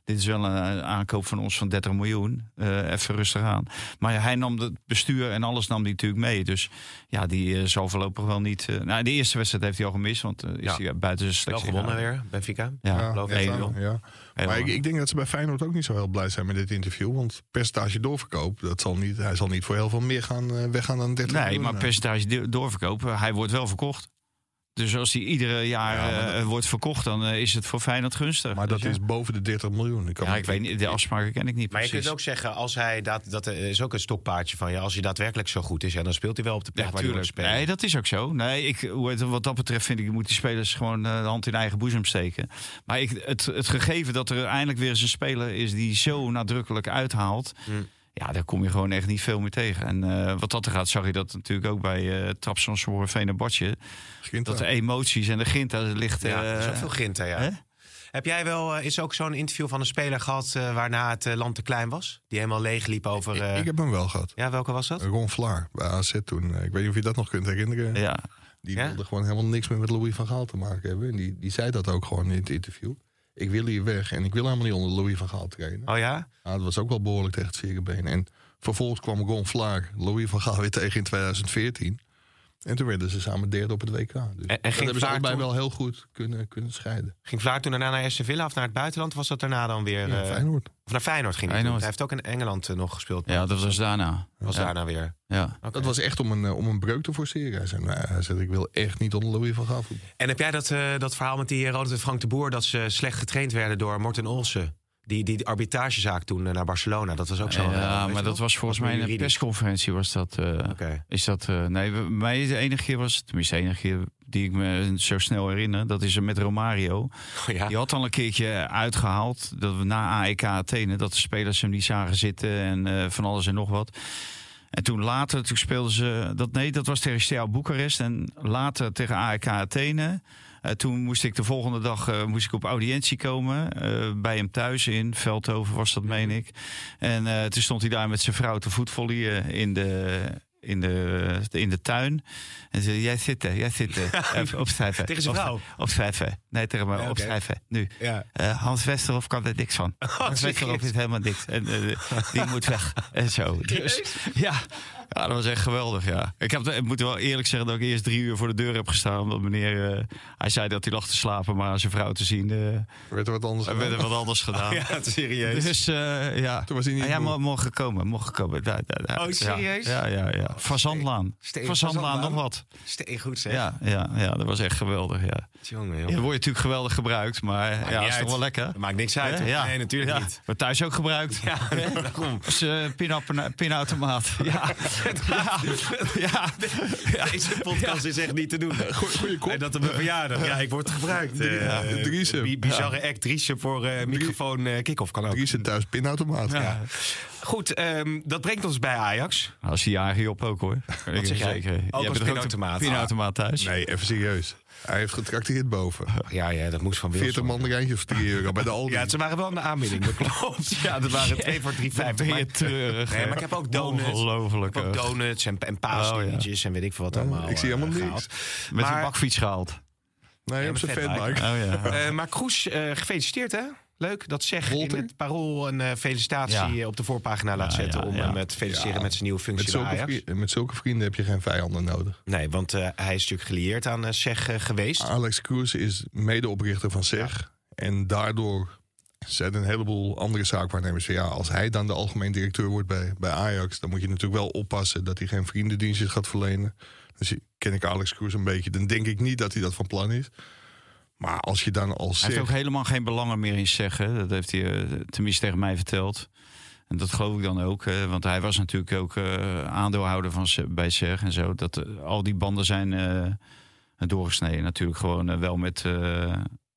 S5: dit is wel een aankoop van ons van dertig miljoen. Uh, even rustig aan. Maar hij nam het bestuur en alles nam hij natuurlijk mee. Dus ja, die uh, zal voorlopig wel niet... Uh, nou, de eerste wedstrijd heeft hij al gemist, want uh, is
S4: ja.
S5: hij buiten zijn selectie.
S4: Wel gewonnen weer, Benfica.
S5: Ja,
S6: Ja,
S5: geloof
S6: ja,
S5: ik.
S6: ja, ja. Maar ik, ik denk dat ze bij Feyenoord ook niet zo heel blij zijn met dit interview. Want percentage doorverkoop, dat zal niet, hij zal niet voor heel veel meer gaan, uh, weggaan dan dertig
S5: Nee,
S6: miljoen.
S5: maar percentage doorverkopen, hij wordt wel verkocht. Dus als hij iedere jaar
S6: Ja, dat...
S5: uh, wordt verkocht, dan uh, is het voor Feyenoord gunstig.
S6: Maar dat
S5: dus,
S6: is
S5: ja.
S6: boven de dertig miljoen. Ik, kan
S5: ja, ik weet niet, de afspraken ken ik niet
S4: Maar
S5: precies.
S4: je kunt ook zeggen, als hij dat, dat is ook een stokpaardje van je. Als hij daadwerkelijk zo goed is, ja, dan speelt hij wel op de plek
S5: Ja,
S4: waar hij moet spelen.
S5: Nee, dat is ook zo. Nee, ik, wat dat betreft vind ik, moet die spelers gewoon uh, de hand in eigen boezem steken. Maar ik, het, het gegeven dat er eindelijk weer eens een speler is die zo nadrukkelijk uithaalt... Hmm. Ja, daar kom je gewoon echt niet veel meer tegen. En uh, wat dat er gaat, zag je dat natuurlijk ook bij uh, Trabzonspor Fenerbahçe. Dat de emoties en de grinta ligt... Uh,
S4: ja, er is ook veel grinta, ja. Hè? Heb jij wel, uh, is ook zo'n interview van een speler gehad... Uh, waarna het uh, land te klein was? Die helemaal leeg liep over... Uh...
S6: Ik, ik heb hem wel gehad.
S4: Ja, welke was dat?
S6: Ron Vlaar, bij A Z toen. Ik weet niet of je dat nog kunt herinneren.
S5: Ja.
S6: Die
S4: ja?
S6: wilde gewoon helemaal niks meer met Louis van Gaal te maken hebben. En die, die zei dat ook gewoon in het interview. Ik wil hier weg en ik wil helemaal niet onder Louis van Gaal trainen.
S4: Oh ja?
S6: Nou, dat was ook wel behoorlijk tegen het verenbeen. En vervolgens kwam Ron Vlaar Louis van Gaal weer tegen in twintig veertien. En toen werden ze samen derde op het W K. Dus
S4: en, en
S6: dat hebben ze allebei
S4: toen...
S6: wel heel goed kunnen, kunnen scheiden.
S4: Ging Vlaar toen daarna naar Aston Villa of naar het buitenland? Was dat daarna dan weer...
S6: Ja,
S4: uh...
S6: Feyenoord.
S4: Of naar Feyenoord ging hij
S5: Feyenoord.
S4: Hij heeft ook in Engeland uh, nog gespeeld.
S5: Ja, dat was daarna.
S4: Was
S5: ja.
S4: daarna weer.
S5: Ja.
S6: Okay. Dat was echt om een, om een breuk te forceren. Hij zei, nou, hij zei, ik wil echt niet onder Louis van Gaal voetballen.
S4: En heb jij dat, uh, dat verhaal met die Ronald en Frank de Boer... dat ze slecht getraind werden door Morten Olsen? Die, die arbitragezaak toen naar Barcelona, dat was ook zo.
S5: Ja, uh, maar dat was volgens mij in een persconferentie was dat. Uh,
S4: okay.
S5: Is dat uh, nee, bij mij de enige keer was, tenminste de enige keer die ik me zo snel herinner, dat is er met Romario.
S4: Oh, ja?
S5: Die had al een keertje uitgehaald dat we na A E K Athene dat de spelers hem niet zagen zitten en uh, van alles en nog wat. En toen later, toen speelden ze dat nee, dat was tegen Steaua Boekarest en later tegen A E K Athene. Uh, toen moest ik de volgende dag uh, moest ik op audiëntie komen. Uh, bij hem thuis in Veldhoven was dat, meen ik. En uh, toen stond hij daar met zijn vrouw te voetvolleyen in de, in de, in de tuin. En zei, jij zitten, jij zitten. Even opschrijven.
S4: Tegen zijn vrouw?
S5: Opschrijven. Nee, tegen me,
S4: ja, okay.
S5: opschrijven. Nu.
S4: Ja.
S5: Uh, Hans Westerhof kan er niks van.
S4: Oh,
S5: Hans Westerhof is helemaal niks. En uh, die moet weg. En zo. Dus, ja. Ja, dat was echt geweldig, ja. Ik, heb, ik moet wel eerlijk zeggen dat ik eerst drie uur voor de deur heb gestaan. Omdat meneer, uh, hij zei dat hij lag te slapen, maar aan zijn vrouw te zien... Uh,
S6: werd er wat anders gedaan?
S5: werd er wat anders gedaan.
S4: Oh, ja, serieus?
S5: Dus uh, ja.
S6: Toen was hij niet...
S5: Ah, ja, mo- mogen komen, mogen komen. Da, da, da.
S4: Oh, serieus?
S5: Ja, ja, ja. ja. Van Zandlaan. Van Zandlaan nog wat.
S4: Steen goed, zeg.
S5: Ja, ja, ja, dat was echt geweldig, ja.
S4: Jongen, jongen.
S5: Ja, dan word je natuurlijk geweldig gebruikt, maar
S4: maakt
S5: ja, dat is
S4: uit.
S5: toch wel lekker.
S4: Dat maakt niks uit,
S5: ja, ja.
S4: Nee, natuurlijk
S5: ja.
S4: niet.
S5: Maar thuis ook gebruikt.
S4: Ja, daarom.
S5: Dus uh, pinautomaat. Ja. ja. Ja.
S4: Deze podcast is echt niet te doen.
S6: Goeie kop.
S4: En dat op mijn verjaardag. Ja, ik word gebruikt.
S6: Ja,
S4: uh,
S6: Driesen.
S4: Bizarre act. Driesen voor uh, microfoon uh, kick-off kan ook.
S6: Driesen thuis pinautomaat.
S4: Ja. Ja. Goed, um, dat brengt ons bij Ajax.
S5: Als die jager je op ook, hoor.
S4: Wat zeg jij?
S5: Zeker.
S4: Ook als pinautomaat.
S5: Pinautomaat thuis.
S6: Nee, even serieus. Hij heeft getrakteerd boven.
S4: Ja, ja, dat moest van Wilson.
S6: veertig mandarijntjes of drie euro bij de Aldi.
S4: Ja, ze waren wel aan de aanbieding, dat klopt. Ja, dat waren twee voor drie vijftig.
S5: Ben je treurig.
S4: Nee, maar ik heb ook donuts.
S5: Ongelooflijk.
S4: Ik heb ook donuts en, en paasdingetjes oh, ja. en weet ik veel wat allemaal.
S6: Ja, ik zie helemaal
S4: uh,
S6: niks.
S5: Met maar, een bakfiets gehaald.
S6: Nee,
S4: ja,
S6: op zijn fatbike.
S5: Oh, ja.
S4: uh, maar Kroes, uh, gefeliciteerd hè? Leuk dat Zeg in het Parool een uh, felicitatie ja. op de voorpagina laat ja, zetten... Ja, om hem ja. te feliciteren ja. met zijn nieuwe functie
S6: met
S4: bij Ajax.
S6: Vrienden, met zulke vrienden heb je geen vijanden nodig.
S4: Nee, want uh, hij is natuurlijk gelieerd aan uh, Zeg uh, geweest.
S6: Alex Kroes is medeoprichter van Zeg. Ja. En daardoor zijn een heleboel andere zaakwaarnemers van... ja, als hij dan de algemeen directeur wordt bij, bij Ajax... dan moet je natuurlijk wel oppassen dat hij geen vriendendienstjes gaat verlenen. Dus ken ik Alex Kroes een beetje. Dan denk ik niet dat hij dat van plan is. Maar als je dan als
S5: Hij heeft ook helemaal geen belangen meer in zeggen. Dat heeft hij uh, tenminste tegen mij verteld. En dat geloof ik dan ook. Uh, want hij was natuurlijk ook uh, aandeelhouder van bij Zeg en zo. Dat uh, al die banden zijn uh, doorgesneden. Natuurlijk gewoon uh, wel met, uh,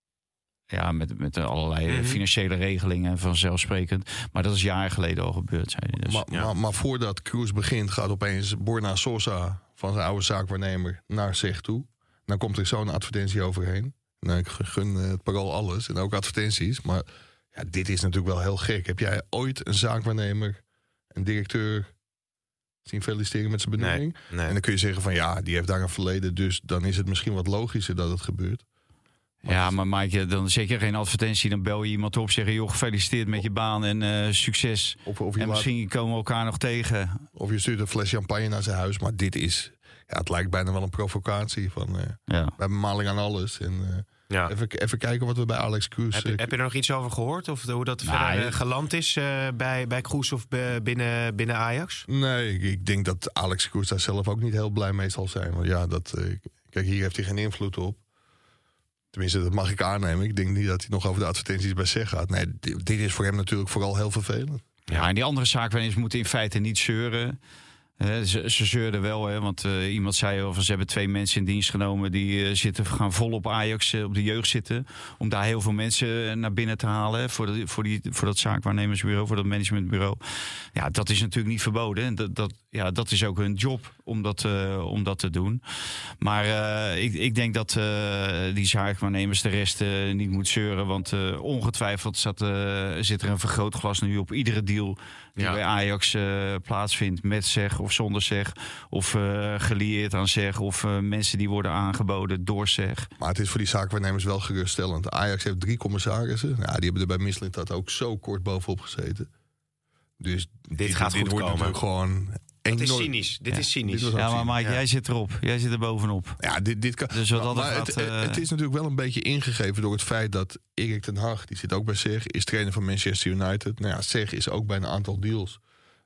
S5: ja, met, met allerlei mm-hmm. financiële regelingen vanzelfsprekend. Maar dat is jaren geleden al gebeurd. Zei hij dus.
S6: maar,
S5: ja.
S6: maar, maar voordat Kroes begint gaat opeens Borna Sosa van zijn oude zaakwaarnemer naar Zeg toe. Dan komt er zo'n advertentie overheen. Nou, ik gun het Parool alles en ook advertenties. Maar ja, dit is natuurlijk wel heel gek. Heb jij ooit een zaakwaarnemer, een directeur zien feliciteren met zijn benoeming?
S4: Nee, nee.
S6: En dan kun je zeggen van ja, die heeft daar een verleden. Dus dan is het misschien wat logischer dat het gebeurt.
S5: Ja, maar Mike, dan zet je geen advertentie. Dan bel je iemand op, zeg je, joh, gefeliciteerd met je baan en uh, succes.
S6: Of, of je
S5: en
S6: laat,
S5: misschien komen we elkaar nog tegen.
S6: Of je stuurt een fles champagne naar zijn huis. Maar dit is, ja, het lijkt bijna wel een provocatie. Van, uh, ja. We hebben maling aan alles. En uh, ja. even, even kijken wat we bij Alex Kroes...
S4: Heb je,
S6: uh,
S4: heb je er nog iets over gehoord? Of hoe dat nou, verder uh, geland is uh, bij, bij Kroes of b- binnen, binnen Ajax?
S6: Nee, ik, ik denk dat Alex Kroes daar zelf ook niet heel blij mee zal zijn. Want ja, dat, uh, kijk, hier heeft hij geen invloed op. Tenminste, dat mag ik aannemen. Ik denk niet dat hij nog over de advertenties bij Z E G gaat. Nee, dit, dit is voor hem natuurlijk vooral heel vervelend.
S5: Ja, en die andere zaakwaarnemers moeten in feite niet zeuren. Uh, ze, ze zeurden wel, hè, want uh, iemand zei over ze hebben twee mensen in dienst genomen die uh, zitten, gaan vol op Ajax, uh, op de jeugd zitten. Om daar heel veel mensen uh, naar binnen te halen hè, voor, de, voor, die, voor dat zaakwaarnemersbureau, voor dat managementbureau. Ja, dat is natuurlijk niet verboden. En dat, dat, ja, dat is ook hun job om dat, uh, om dat te doen. Maar uh, ik, ik denk dat uh, die zaakwaarnemers de rest uh, niet moet zeuren. Want uh, ongetwijfeld zat, uh, zit er een vergrootglas nu op iedere deal die ja. bij Ajax uh, plaatsvindt. Met Z E G of zonder Z E G. Of uh, gelieerd aan Z E G. Of uh, mensen die worden aangeboden door Z E G.
S6: Maar het is voor die zaakwaarnemers wel geruststellend. Ajax heeft drie commissarissen. Ja, die hebben er bij Mislintat ook zo kort bovenop gezeten. Dus
S4: dit,
S6: dit
S4: gaat
S6: dit
S4: goed
S6: wordt
S4: komen.
S6: Gewoon...
S4: Dit is cynisch. Dit
S5: ja.
S4: is cynisch.
S6: Dit
S5: ja, maar Mike, ja. jij zit erop. Jij zit er bovenop.
S6: Ja, dit, dit kan.
S5: Dus wat
S6: maar, maar
S5: gaat,
S6: het,
S5: uh...
S6: het is natuurlijk wel een beetje ingegeven door het feit dat Erik ten Hag, die zit ook bij Z E G, is trainer van Manchester United. Nou ja, Z E G is ook bij een aantal deals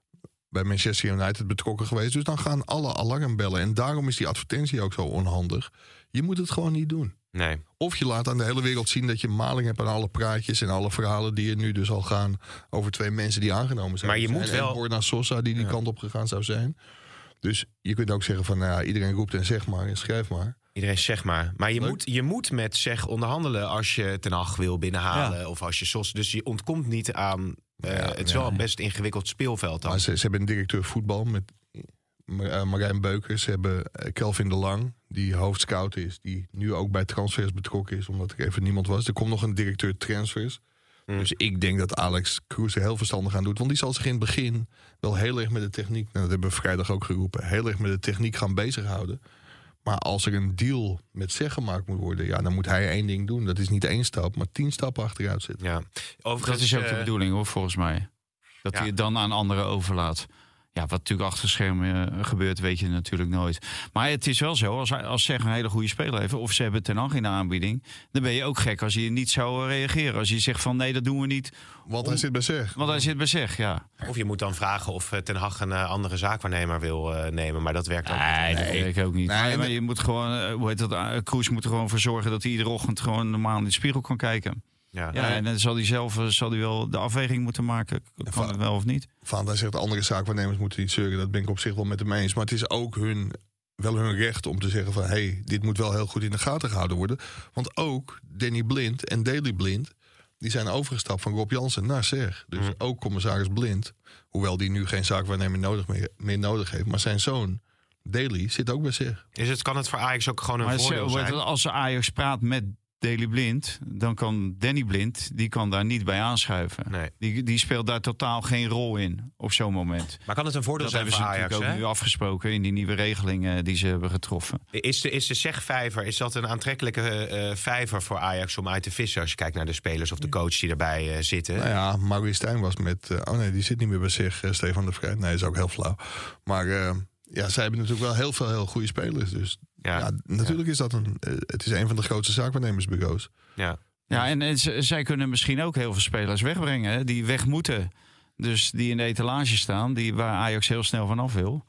S6: bij Manchester United betrokken geweest. Dus dan gaan alle alarmbellen. En daarom is die advertentie ook zo onhandig. Je moet het gewoon niet doen.
S4: Nee.
S6: Of je laat aan de hele wereld zien dat je maling hebt aan alle praatjes en alle verhalen die er nu dus al gaan over twee mensen die aangenomen zijn.
S4: Maar je moet
S6: en,
S4: wel...
S6: En Borna Sosa die die ja. kant op gegaan zou zijn. Dus je kunt ook zeggen van, nou ja, iedereen roept en zeg maar en schrijf maar.
S4: Iedereen zeg maar. Maar je, moet, je moet met Z E G onderhandelen als je Ten Hag wil binnenhalen. Ja. Of als je Sos. Dus je ontkomt niet aan... Uh, ja, het is wel ja. een best ingewikkeld speelveld dan.
S6: Maar ze, ze hebben een directeur voetbal met uh, Marijn Beukers. Ze hebben uh, Kelvin de Lang, die hoofdscout is. Die nu ook bij transfers betrokken is, omdat er even niemand was. Er komt nog een directeur transfers. Mm. Dus ik denk dat Alex Kroes er heel verstandig aan doet. Want die zal zich in het begin wel heel erg met de techniek... Nou, dat hebben we vrijdag ook geroepen. Heel erg met de techniek gaan bezighouden. Maar als er een deal met Z E G gemaakt moet worden... ja, dan moet hij één ding doen. Dat is niet één stap, maar tien stappen achteruit zitten.
S4: Ja.
S5: Overigens, dat is ook de bedoeling, hoor, volgens mij. Dat ja. hij het dan aan anderen overlaat. Ja, wat natuurlijk achter schermen uh, gebeurt, weet je natuurlijk nooit. Maar het is wel zo, als, als Z E G een hele goede speler heeft... of ze hebben Ten Hag in de aanbieding... dan ben je ook gek als je niet zou reageren. Als je zegt van nee, dat doen we niet.
S6: Want hij zit bij Z E G.
S5: Want hij zit bij Z E G, ja.
S4: Of je moet dan vragen of Ten Hag een uh, andere zaakwaarnemer wil uh, nemen. Maar dat werkt ook
S5: nee,
S4: niet.
S5: Nee, dat werkt ook niet.
S6: Nee,
S5: nee, maar je moet gewoon, uh, hoe heet dat, uh, Kroes moet er gewoon voor zorgen... dat hij iedere ochtend gewoon normaal in de spiegel kan kijken. Ja, ja, en dan zal hij zelf zal hij wel de afweging moeten maken. Kan van, het wel of niet?
S6: Van, hij zegt andere zaakwaarnemers moeten niet zeuren. Dat ben ik op zich wel met hem eens. Maar het is ook hun, wel hun recht om te zeggen van... hé, hey, dit moet wel heel goed in de gaten gehouden worden. Want ook Danny Blind en Daley Blind... die zijn overgestapt van Rob Jansen naar Z E G. Dus mm. ook commissaris Blind... hoewel die nu geen zaakwaarnemer nodig meer, meer nodig heeft... maar zijn zoon Daley zit ook bij Z E G.
S4: Is het, kan het voor Ajax ook gewoon een
S5: maar
S4: voordeel zijn?
S5: Als Ajax praat met... Daley Blind, dan kan Danny Blind, die kan daar niet bij aanschuiven.
S4: Nee.
S5: Die, die speelt daar totaal geen rol in op zo'n moment.
S4: Maar kan het een voordeel
S5: dat
S4: zijn voor Ajax?
S5: Dat hebben ze ook nu afgesproken in die nieuwe regelingen die ze hebben getroffen.
S4: Is de, is de zegvijver, is dat een aantrekkelijke uh, vijver voor Ajax om uit te vissen... als je kijkt naar de spelers of de coach die erbij uh, zitten?
S6: Nou ja, Maurice Stijn was met... Uh, oh nee, die zit niet meer bij zich, uh, Stefan de Vrij. Nee, is ook heel flauw. Maar uh, ja, zij hebben natuurlijk wel heel veel heel goede spelers, dus... Ja, ja, natuurlijk ja. is dat een... Uh, het is een van de grootste zaakwaarnemersbureaus.
S4: Ja,
S5: ja en, en z- zij kunnen misschien ook heel veel spelers wegbrengen... Hè, die weg moeten. Dus die in de etalage staan, die waar Ajax heel snel vanaf wil.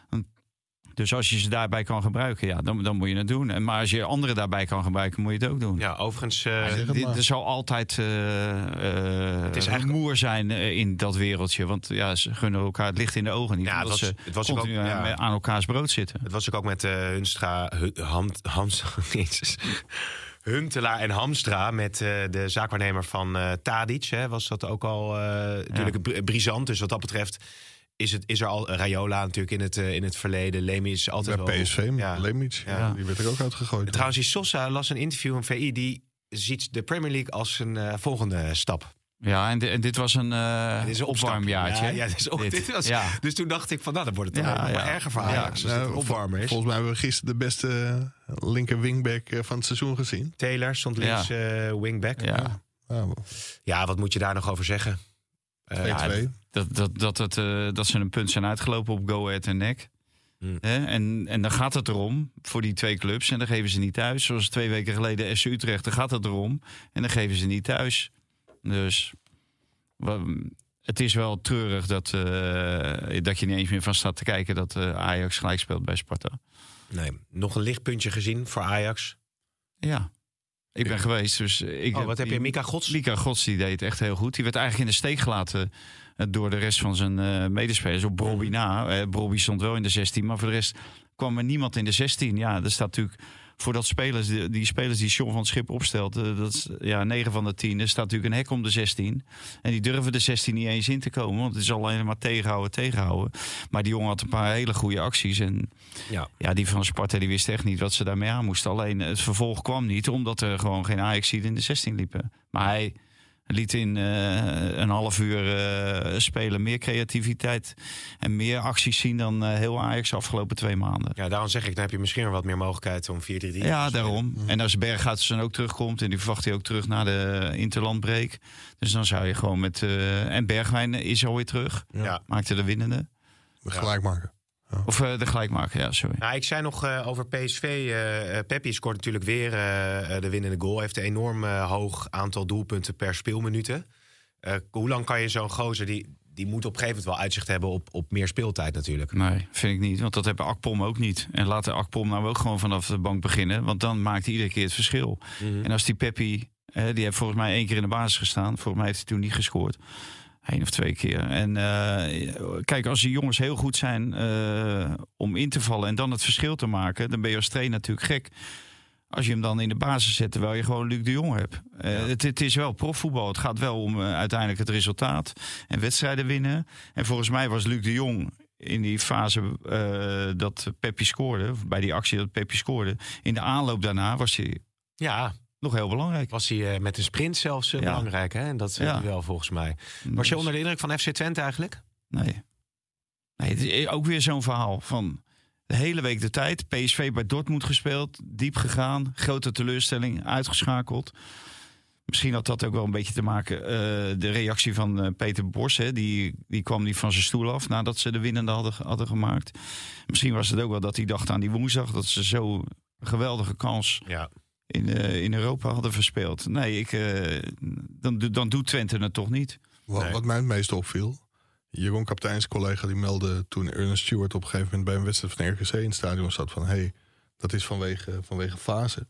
S5: Dus als je ze daarbij kan gebruiken, ja, dan, dan moet je het doen. En maar als je anderen daarbij kan gebruiken, moet je het ook doen.
S4: Ja, overigens... Uh,
S5: dit, er zal altijd uh, uh, het is eigenlijk... moer zijn uh, in dat wereldje. Want ja, ze gunnen elkaar het licht in de ogen niet.
S4: Ja, het was,
S5: ze
S4: het was
S5: continu
S4: ook, ja.
S5: aan elkaars brood zitten.
S4: Het was ook met uh, Hunstra... Ham, Hamstra... Huntelaar en Hamstra met uh, de zaakwaarnemer van uh, Tadic. Hè, was dat ook al uh, natuurlijk ja. brisant. Dus wat dat betreft... Is, het, is er al Raiola natuurlijk in het, uh, in het verleden. Lemy is altijd
S6: bij
S4: wel...
S6: P S V,
S4: ja.
S6: Lemy, ja. ja. die werd er ook uitgegooid.
S4: Trouwens, die Sosa las een interview in V I... die ziet de Premier League als een uh, volgende stap.
S5: Ja, en, di- en dit was een uh,
S4: dit is een
S5: opwarmjaartje.
S4: Ja, ja, dit is op, dit. Dit was, ja. Dus toen dacht ik van, nou, dan wordt het toch
S5: Ja,
S4: nog
S5: ja.
S4: maar erger voor Ajax.
S6: Ja,
S4: als het
S6: nou,
S4: een opwarmer is.
S6: Volgens mij hebben we gisteren de beste linker wingback van het seizoen gezien.
S4: Taylor stond links
S5: Ja.
S4: uh, wingback.
S5: Ja.
S4: Ja.
S6: Ja,
S4: ja, wat moet je daar nog over zeggen? Uh,
S6: twee twee.
S5: Ja, dat, dat, dat, het, uh, dat ze een punt zijn uitgelopen op Go Ahead en N E C.
S4: Hmm.
S5: Hè? En, en dan gaat het erom voor die twee clubs. En dan geven ze niet thuis. Zoals twee weken geleden F C Utrecht. Dan gaat het erom. En dan geven ze niet thuis. Dus we, het is wel treurig dat, uh, dat je niet eens meer van staat te kijken dat uh, Ajax gelijk speelt bij Sparta.
S4: Nee, nog een lichtpuntje gezien voor Ajax.
S5: Ja, ik ben geweest. Dus ik
S4: oh, wat heb
S5: die,
S4: je? Mika Gods?
S5: Mika Gods die deed het echt heel goed. Die werd eigenlijk in de steek gelaten uh, door de rest van zijn uh, medespelers. Op Brobby na. Uh, Brobby stond wel in de zestien, maar voor de rest kwam er niemand in de zestien. Ja, er staat natuurlijk voor dat spelers, die, die spelers die John van het Schip opstelt, uh, dat is ja, negen van de tien. Er staat natuurlijk een hek om de zestien. En die durven de zestien niet eens in te komen, want het is alleen maar tegenhouden, tegenhouden. Maar die jongen had een paar hele goede acties. En
S4: ja,
S5: ja die van Sparta die wist echt niet wat ze daarmee aan moesten. Alleen het vervolg kwam niet, omdat er gewoon geen Ajax-zieden in de zestien liepen. Maar hij liet in uh, een half uur uh, spelen meer creativiteit en meer acties zien dan uh, heel Ajax de afgelopen twee maanden.
S4: Ja, daarom zeg ik, dan heb je misschien wel wat meer mogelijkheid om vier drie drie.
S5: Ja, daarom. En als Berghuis dan ook terugkomt, en die verwacht hij ook terug na de interlandbreak. Dus dan zou je gewoon met... Uh, en Bergwijn is alweer terug.
S4: Ja.
S5: Maakte de winnende.
S6: De gelijkmaker.
S5: Ja. Of uh, de gelijkmaker, ja, sorry.
S4: Nou, ik zei nog uh, over P S V. Uh, Peppi scoort natuurlijk weer uh, de winnende goal. Heeft een enorm uh, hoog aantal doelpunten per speelminuten. Uh, hoe lang kan je zo'n gozer... Die, die moet op een gegeven moment wel uitzicht hebben op, op meer speeltijd natuurlijk.
S5: Nee, vind ik niet. Want dat hebben Akpom ook niet. En laat de Akpom nou ook gewoon vanaf de bank beginnen. Want dan maakt hij iedere keer het verschil. Mm-hmm. En als die Peppi... Uh, die heeft volgens mij één keer in de basis gestaan. Volgens mij heeft hij toen niet gescoord. Eén of twee keer. En uh, kijk, als die jongens heel goed zijn uh, om in te vallen en dan het verschil te maken, dan ben je als trainer natuurlijk gek. Als je hem dan in de basis zet, terwijl je gewoon Luc de Jong hebt. Uh, ja. het, het is wel profvoetbal. Het gaat wel om uh, uiteindelijk het resultaat en wedstrijden winnen. En volgens mij was Luc de Jong in die fase uh, dat Peppi scoorde, bij die actie dat Peppi scoorde, in de aanloop daarna was hij...
S4: Ja,
S5: nog heel belangrijk.
S4: Was hij uh, met een sprint zelfs uh, ja. belangrijk, hè? En dat is ja. wel volgens mij. Was je onder de indruk van F C Twente eigenlijk?
S5: Nee. Nee, het is ook weer zo'n verhaal van de hele week de tijd. P S V bij Dortmund gespeeld, diep gegaan, grote teleurstelling, uitgeschakeld. Misschien had dat ook wel een beetje te maken. Uh, de reactie van uh, Peter Bos, hè, die, die kwam niet van zijn stoel af nadat ze de winnende hadden, hadden gemaakt. Misschien was het ook wel dat hij dacht aan die woensdag, dat ze zo een geweldige kans... Ja. In, uh, in Europa hadden verspeeld. Nee, ik, uh, dan, dan doet Twente het toch niet.
S6: Wat,
S5: nee.
S6: wat mij het meest opviel... Jeroen Kapteins collega die meldde toen Ernest Stewart op een gegeven moment bij een wedstrijd van R K C in het stadion zat van... hé, hey, dat is vanwege, vanwege fase.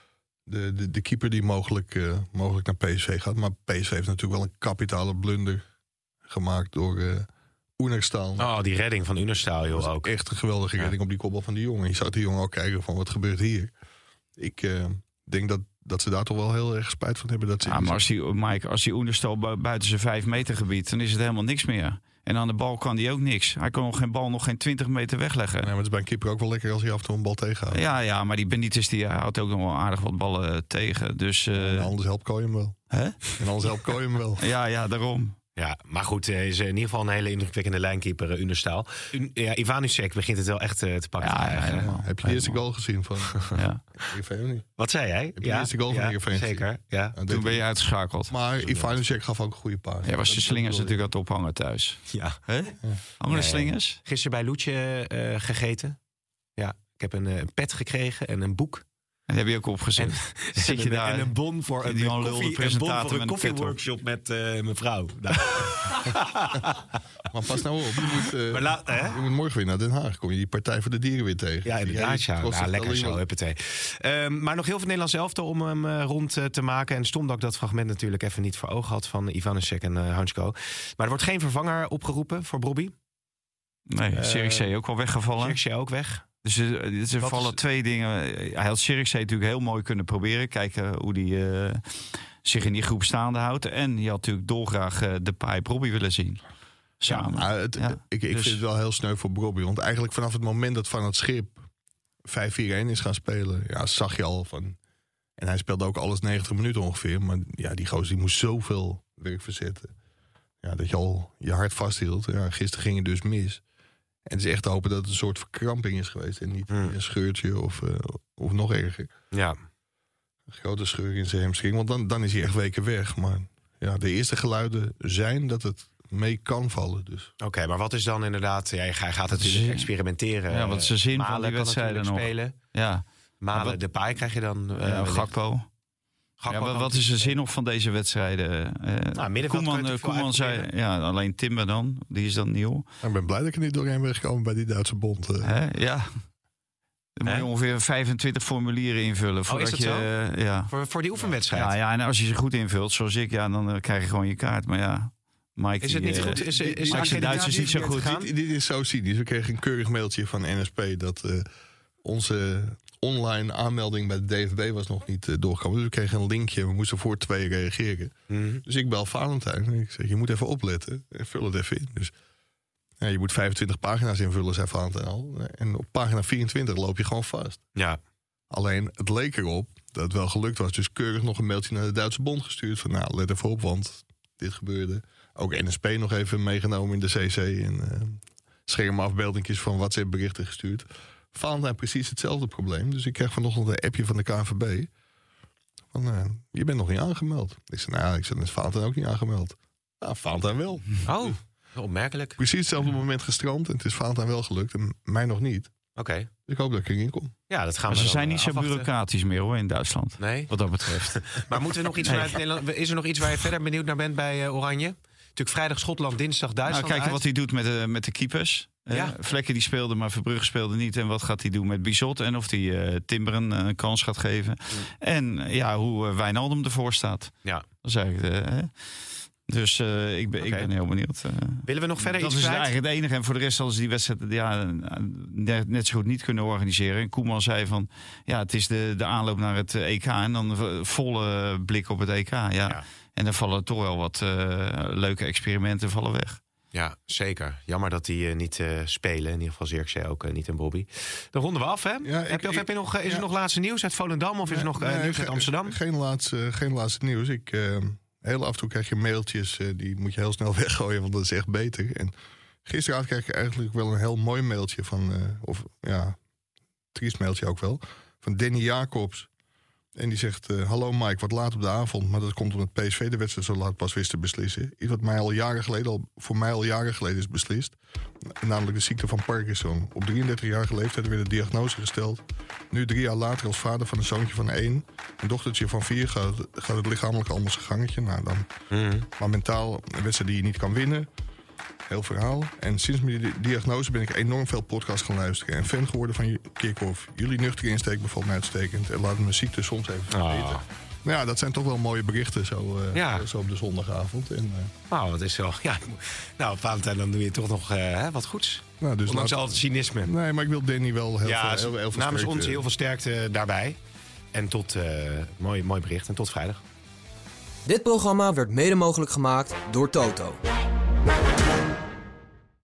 S6: De, de, de keeper die mogelijk, uh, mogelijk naar P S V gaat. Maar P S V heeft natuurlijk wel een kapitale blunder gemaakt door uh, Oenerstal.
S4: Oh, die redding van Oenerstal joh, ook.
S6: Echt een geweldige ja. redding op die kopbal van die jongen. Je zag die jongen ook kijken van wat gebeurt hier. Ik uh, denk dat, dat ze daar toch wel heel erg spijt van hebben. Dat ze
S5: ja, maar als die, Mike, als die Oenerstal bu- buiten zijn vijf meter gebied, dan is het helemaal niks meer. En aan de bal kan hij ook niks. Hij kan nog geen bal nog geen twintig meter wegleggen.
S6: Nee, maar het is bij een keeper ook wel lekker als hij af en toe een bal tegenhoudt.
S5: Ja, ja, maar die Benitez die houdt ook nog wel aardig wat ballen tegen. Dus, uh...
S6: en anders helpt Kooi hem wel.
S5: Hè?
S6: En anders helpt Kooi hem wel.
S5: Ja, ja, daarom.
S4: Ja, maar goed, hij is in ieder geval een hele indrukwekkende lijnkeeper, uh, Unerstaal. Un- ja, Ivanusek begint het wel echt uh, te pakken.
S5: Ja, ja, ja,
S6: heb je de eerste goal gezien van
S5: ja.
S6: Heerenveen?
S4: Wat zei jij?
S6: Heb je
S4: ja,
S6: de eerste goal van
S4: ja,
S6: Heerenveen?
S4: Zeker, ja.
S6: Nou,
S5: toen ben je uitgeschakeld.
S6: Maar Ivanusek gaf ook een goede paas.
S5: Ja, was de slingers natuurlijk aan het ophangen thuis.
S4: Ja.
S5: Hè? Andere nee, slingers?
S4: Gisteren bij Loetje uh, gegeten. Ja, ik heb een, uh, een pet gekregen en een boek.
S5: En dat heb je ook opgezet.
S4: En,
S5: Zit je
S4: en,
S5: daar?
S4: En een bon voor een,
S5: die
S4: een, koffie, een, bon voor een koffieworkshop met uh, mijn vrouw. Nou.
S6: Maar pas nou op, je moet, uh, maar la, hè? je moet morgen weer naar Den Haag. Kom je die Partij voor de Dieren weer tegen.
S4: Ja, inderdaad. Ja, nou, lekker zo, huppatee. Um, maar nog heel veel Nederlands elftal om hem uh, rond uh, te maken. En stom dat ik dat fragment natuurlijk even niet voor ogen had van Ivanusek en uh, Hansko. Maar er wordt geen vervanger opgeroepen voor Brobby.
S5: Nee, Zirkzee uh, ook wel weggevallen.
S4: Zirkzee ook weg.
S5: Dus er, er vallen is... twee dingen. Hij had Zirkzee natuurlijk heel mooi kunnen proberen. Kijken hoe hij uh, zich in die groep staande houdt. En je had natuurlijk dolgraag uh, Depay Brobby willen zien. Samen.
S6: Ja, het, ja. Ik, ik dus... vind het wel heel sneu voor Brobby. Want eigenlijk vanaf het moment dat Van het Schip vijf vier een is gaan spelen... Ja, zag je al van... En hij speelde ook alles negentig minuten ongeveer. Maar ja, die gozer die moest zoveel werk verzetten. Ja, dat je al je hart vasthield. Ja, gisteren ging het dus mis. En het is echt te hopen dat het een soort verkramping is geweest. En niet
S4: Hmm.
S6: een scheurtje of, uh, of nog erger.
S4: Ja.
S6: Een grote scheur in zijn hamstring. Want dan, dan is hij echt weken weg. Maar ja, de eerste geluiden zijn dat het mee kan vallen. Dus.
S4: Oké, okay, maar wat is dan inderdaad... Ja, hij gaat
S5: Dat is-
S4: natuurlijk experimenteren.
S5: Ja, wat is de zin van
S4: Malen
S5: die
S4: kan
S5: wedstrijden
S4: natuurlijk
S5: nog?
S4: spelen.
S5: Ja,
S4: Malen,
S5: Maar wat-
S4: de paai krijg je dan... Uh,
S5: ja
S4: wellicht.
S5: Gakpo.
S4: Gakpo
S5: Ja, wat,
S4: kan
S5: wat is de
S4: natuurlijk
S5: zin nog van deze wedstrijden? Uh,
S4: Nou, middenveld kan je
S5: Koeman,
S4: natuurlijk
S5: uh,
S4: veel
S5: Koeman zei,
S4: uitproberen.
S5: ja, alleen Timber dan, die is dan nieuw.
S6: Ik ben blij dat ik er niet doorheen ben gekomen bij die Duitse bond. Uh.
S5: Hè? Ja. Dan moet je
S4: Hè?
S5: ongeveer vijfentwintig formulieren invullen. Voordat
S4: is dat
S5: je,
S4: zo?
S5: uh, ja.
S4: Voor, voor die oefenwedstrijd.
S5: Ja, ja, en als je ze goed invult, zoals ik, ja, dan uh, krijg je gewoon je kaart. Maar ja, Mike...
S4: Is het
S5: die,
S4: niet
S5: uh,
S4: goed? Is, is, is
S5: Mike zijn Duits is niet zo goed.
S6: Dit, dit is zo cynisch. We kregen een keurig mailtje van N S P dat uh, onze online aanmelding bij de D F B was nog niet uh, doorgekomen. Dus we kregen een linkje. We moesten voor twee reageren.
S4: Mm-hmm.
S6: Dus ik bel Valentijn en ik zeg, je moet even opletten. En vul het even in. Dus ja, je moet vijfentwintig pagina's invullen, zei Valentijn al. En op pagina vierentwintig loop je gewoon vast.
S4: Ja.
S6: Alleen, het leek erop dat het wel gelukt was. Dus keurig nog een mailtje naar de Duitse bond gestuurd. Van nou, let even op, want dit gebeurde. Ook N S P nog even meegenomen in de C C. En uh, schermafbeeldingjes van WhatsApp berichten gestuurd. Valentijn precies hetzelfde probleem. Dus ik kreeg vanochtend een appje van de K N V B. Van, uh, je bent nog niet aangemeld. Ik zei, nou, ik zei, dan is Valentijn ook niet aangemeld. Nou, Valentijn wel.
S4: Oh, opmerkelijk.
S6: Precies hetzelfde moment gestrand. En het is Valentijn wel gelukt en mij nog niet.
S4: Oké.
S6: Dus ik hoop dat ik erin kom.
S4: Ja, dat gaan
S5: Maar
S4: we
S5: ze
S4: dan,
S5: zijn
S4: uh,
S5: niet zo
S4: afwachten.
S5: bureaucratisch meer hoor in Duitsland.
S4: Nee.
S5: Wat dat betreft.
S4: Maar moeten we nog iets
S5: Nee.
S4: vanuit Nederland... Is er nog iets waar je verder benieuwd naar bent bij uh, Oranje? Natuurlijk vrijdag Schotland, dinsdag
S5: Nou,
S4: Duitsland
S5: kijken wat
S4: uit.
S5: hij doet met de, met de keepers.
S4: Ja.
S5: Ja. Vlekken die speelde, maar Verbrugge speelde niet. En wat gaat hij doen met Bizot? En of hij uh, Timberen een kans gaat geven.
S4: Mm.
S5: En uh, ja, hoe uh, Wijnaldum ervoor staat.
S4: Ja.
S5: Dat is eigenlijk... Uh, hè. Dus uh, ik, ben,
S4: Oké.
S5: ik ben heel benieuwd. Uh,
S4: Willen we nog verder
S5: dat
S4: iets
S5: is
S4: kwijt?
S5: eigenlijk het enige. En voor de rest hadden ze die wedstrijd ja, net, net zo goed niet kunnen organiseren. En Koeman zei van, ja, het is de, de aanloop naar het E K. En dan uh, volle blik op het E K. Ja.
S4: Ja.
S5: En dan vallen toch wel wat uh, leuke experimenten vallen weg.
S4: Ja, zeker. Jammer dat die uh, niet uh, spelen. In ieder geval Zirkzee ook uh, niet en Bobby. Dan ronden we af, hè?
S6: Ja,
S4: heb
S6: ik-
S4: je, of
S6: ik-
S4: heb je nog, uh, is
S6: ja.
S4: er nog laatste nieuws uit Volendam? Of is er nog uh,
S6: Nee,
S4: nieuws uit
S6: ge-
S4: Amsterdam?
S6: Geen laatste, geen laatste nieuws. Ik, uh, heel af en toe krijg je mailtjes, uh, die moet je heel snel weggooien, want dat is echt beter. En gisteravond kreeg ik eigenlijk wel een heel mooi mailtje van, uh, of ja, triest mailtje ook wel, van Danny Jacobs. En die zegt, uh, hallo Mike, wat laat op de avond, maar dat komt omdat P S V de wedstrijd zo laat pas wist te beslissen. Iets wat mij al jaren geleden, al, voor mij al jaren geleden is beslist. Namelijk de ziekte van Parkinson. Op drieëndertigjarige leeftijd werd de diagnose gesteld. Nu drie jaar later als vader van een zoontje van één, een dochtertje van vier, gaat, gaat het lichamelijk allemaal zijn gangetje. Nou, dan,
S4: Mm-hmm.
S6: maar mentaal een wedstrijd die je niet kan winnen. Heel verhaal. En sinds mijn di- diagnose ben ik enorm veel podcasts gaan luisteren. En fan geworden van Kickoff. Jullie nuchtere insteek bevalt mij uitstekend. En laat mijn ziekte soms even vergeten.
S4: Ah.
S6: Nou ja, dat zijn toch wel mooie berichten zo, uh,
S4: Ja.
S6: zo op de zondagavond. En, uh,
S4: Nou, dat is wel... Ja, nou, Valentijn, dan doe je toch nog uh, hè, wat goeds.
S6: nou, dus
S4: Ondanks
S6: laat-
S4: al het cynisme.
S6: Nee, maar ik wil Danny wel heel
S4: ja,
S6: veel, heel, heel veel
S4: namens
S6: sterkte.
S4: ons heel veel sterkte daarbij. En tot... Uh, mooi, mooi bericht. En tot vrijdag.
S2: Dit programma werd mede mogelijk gemaakt door Toto.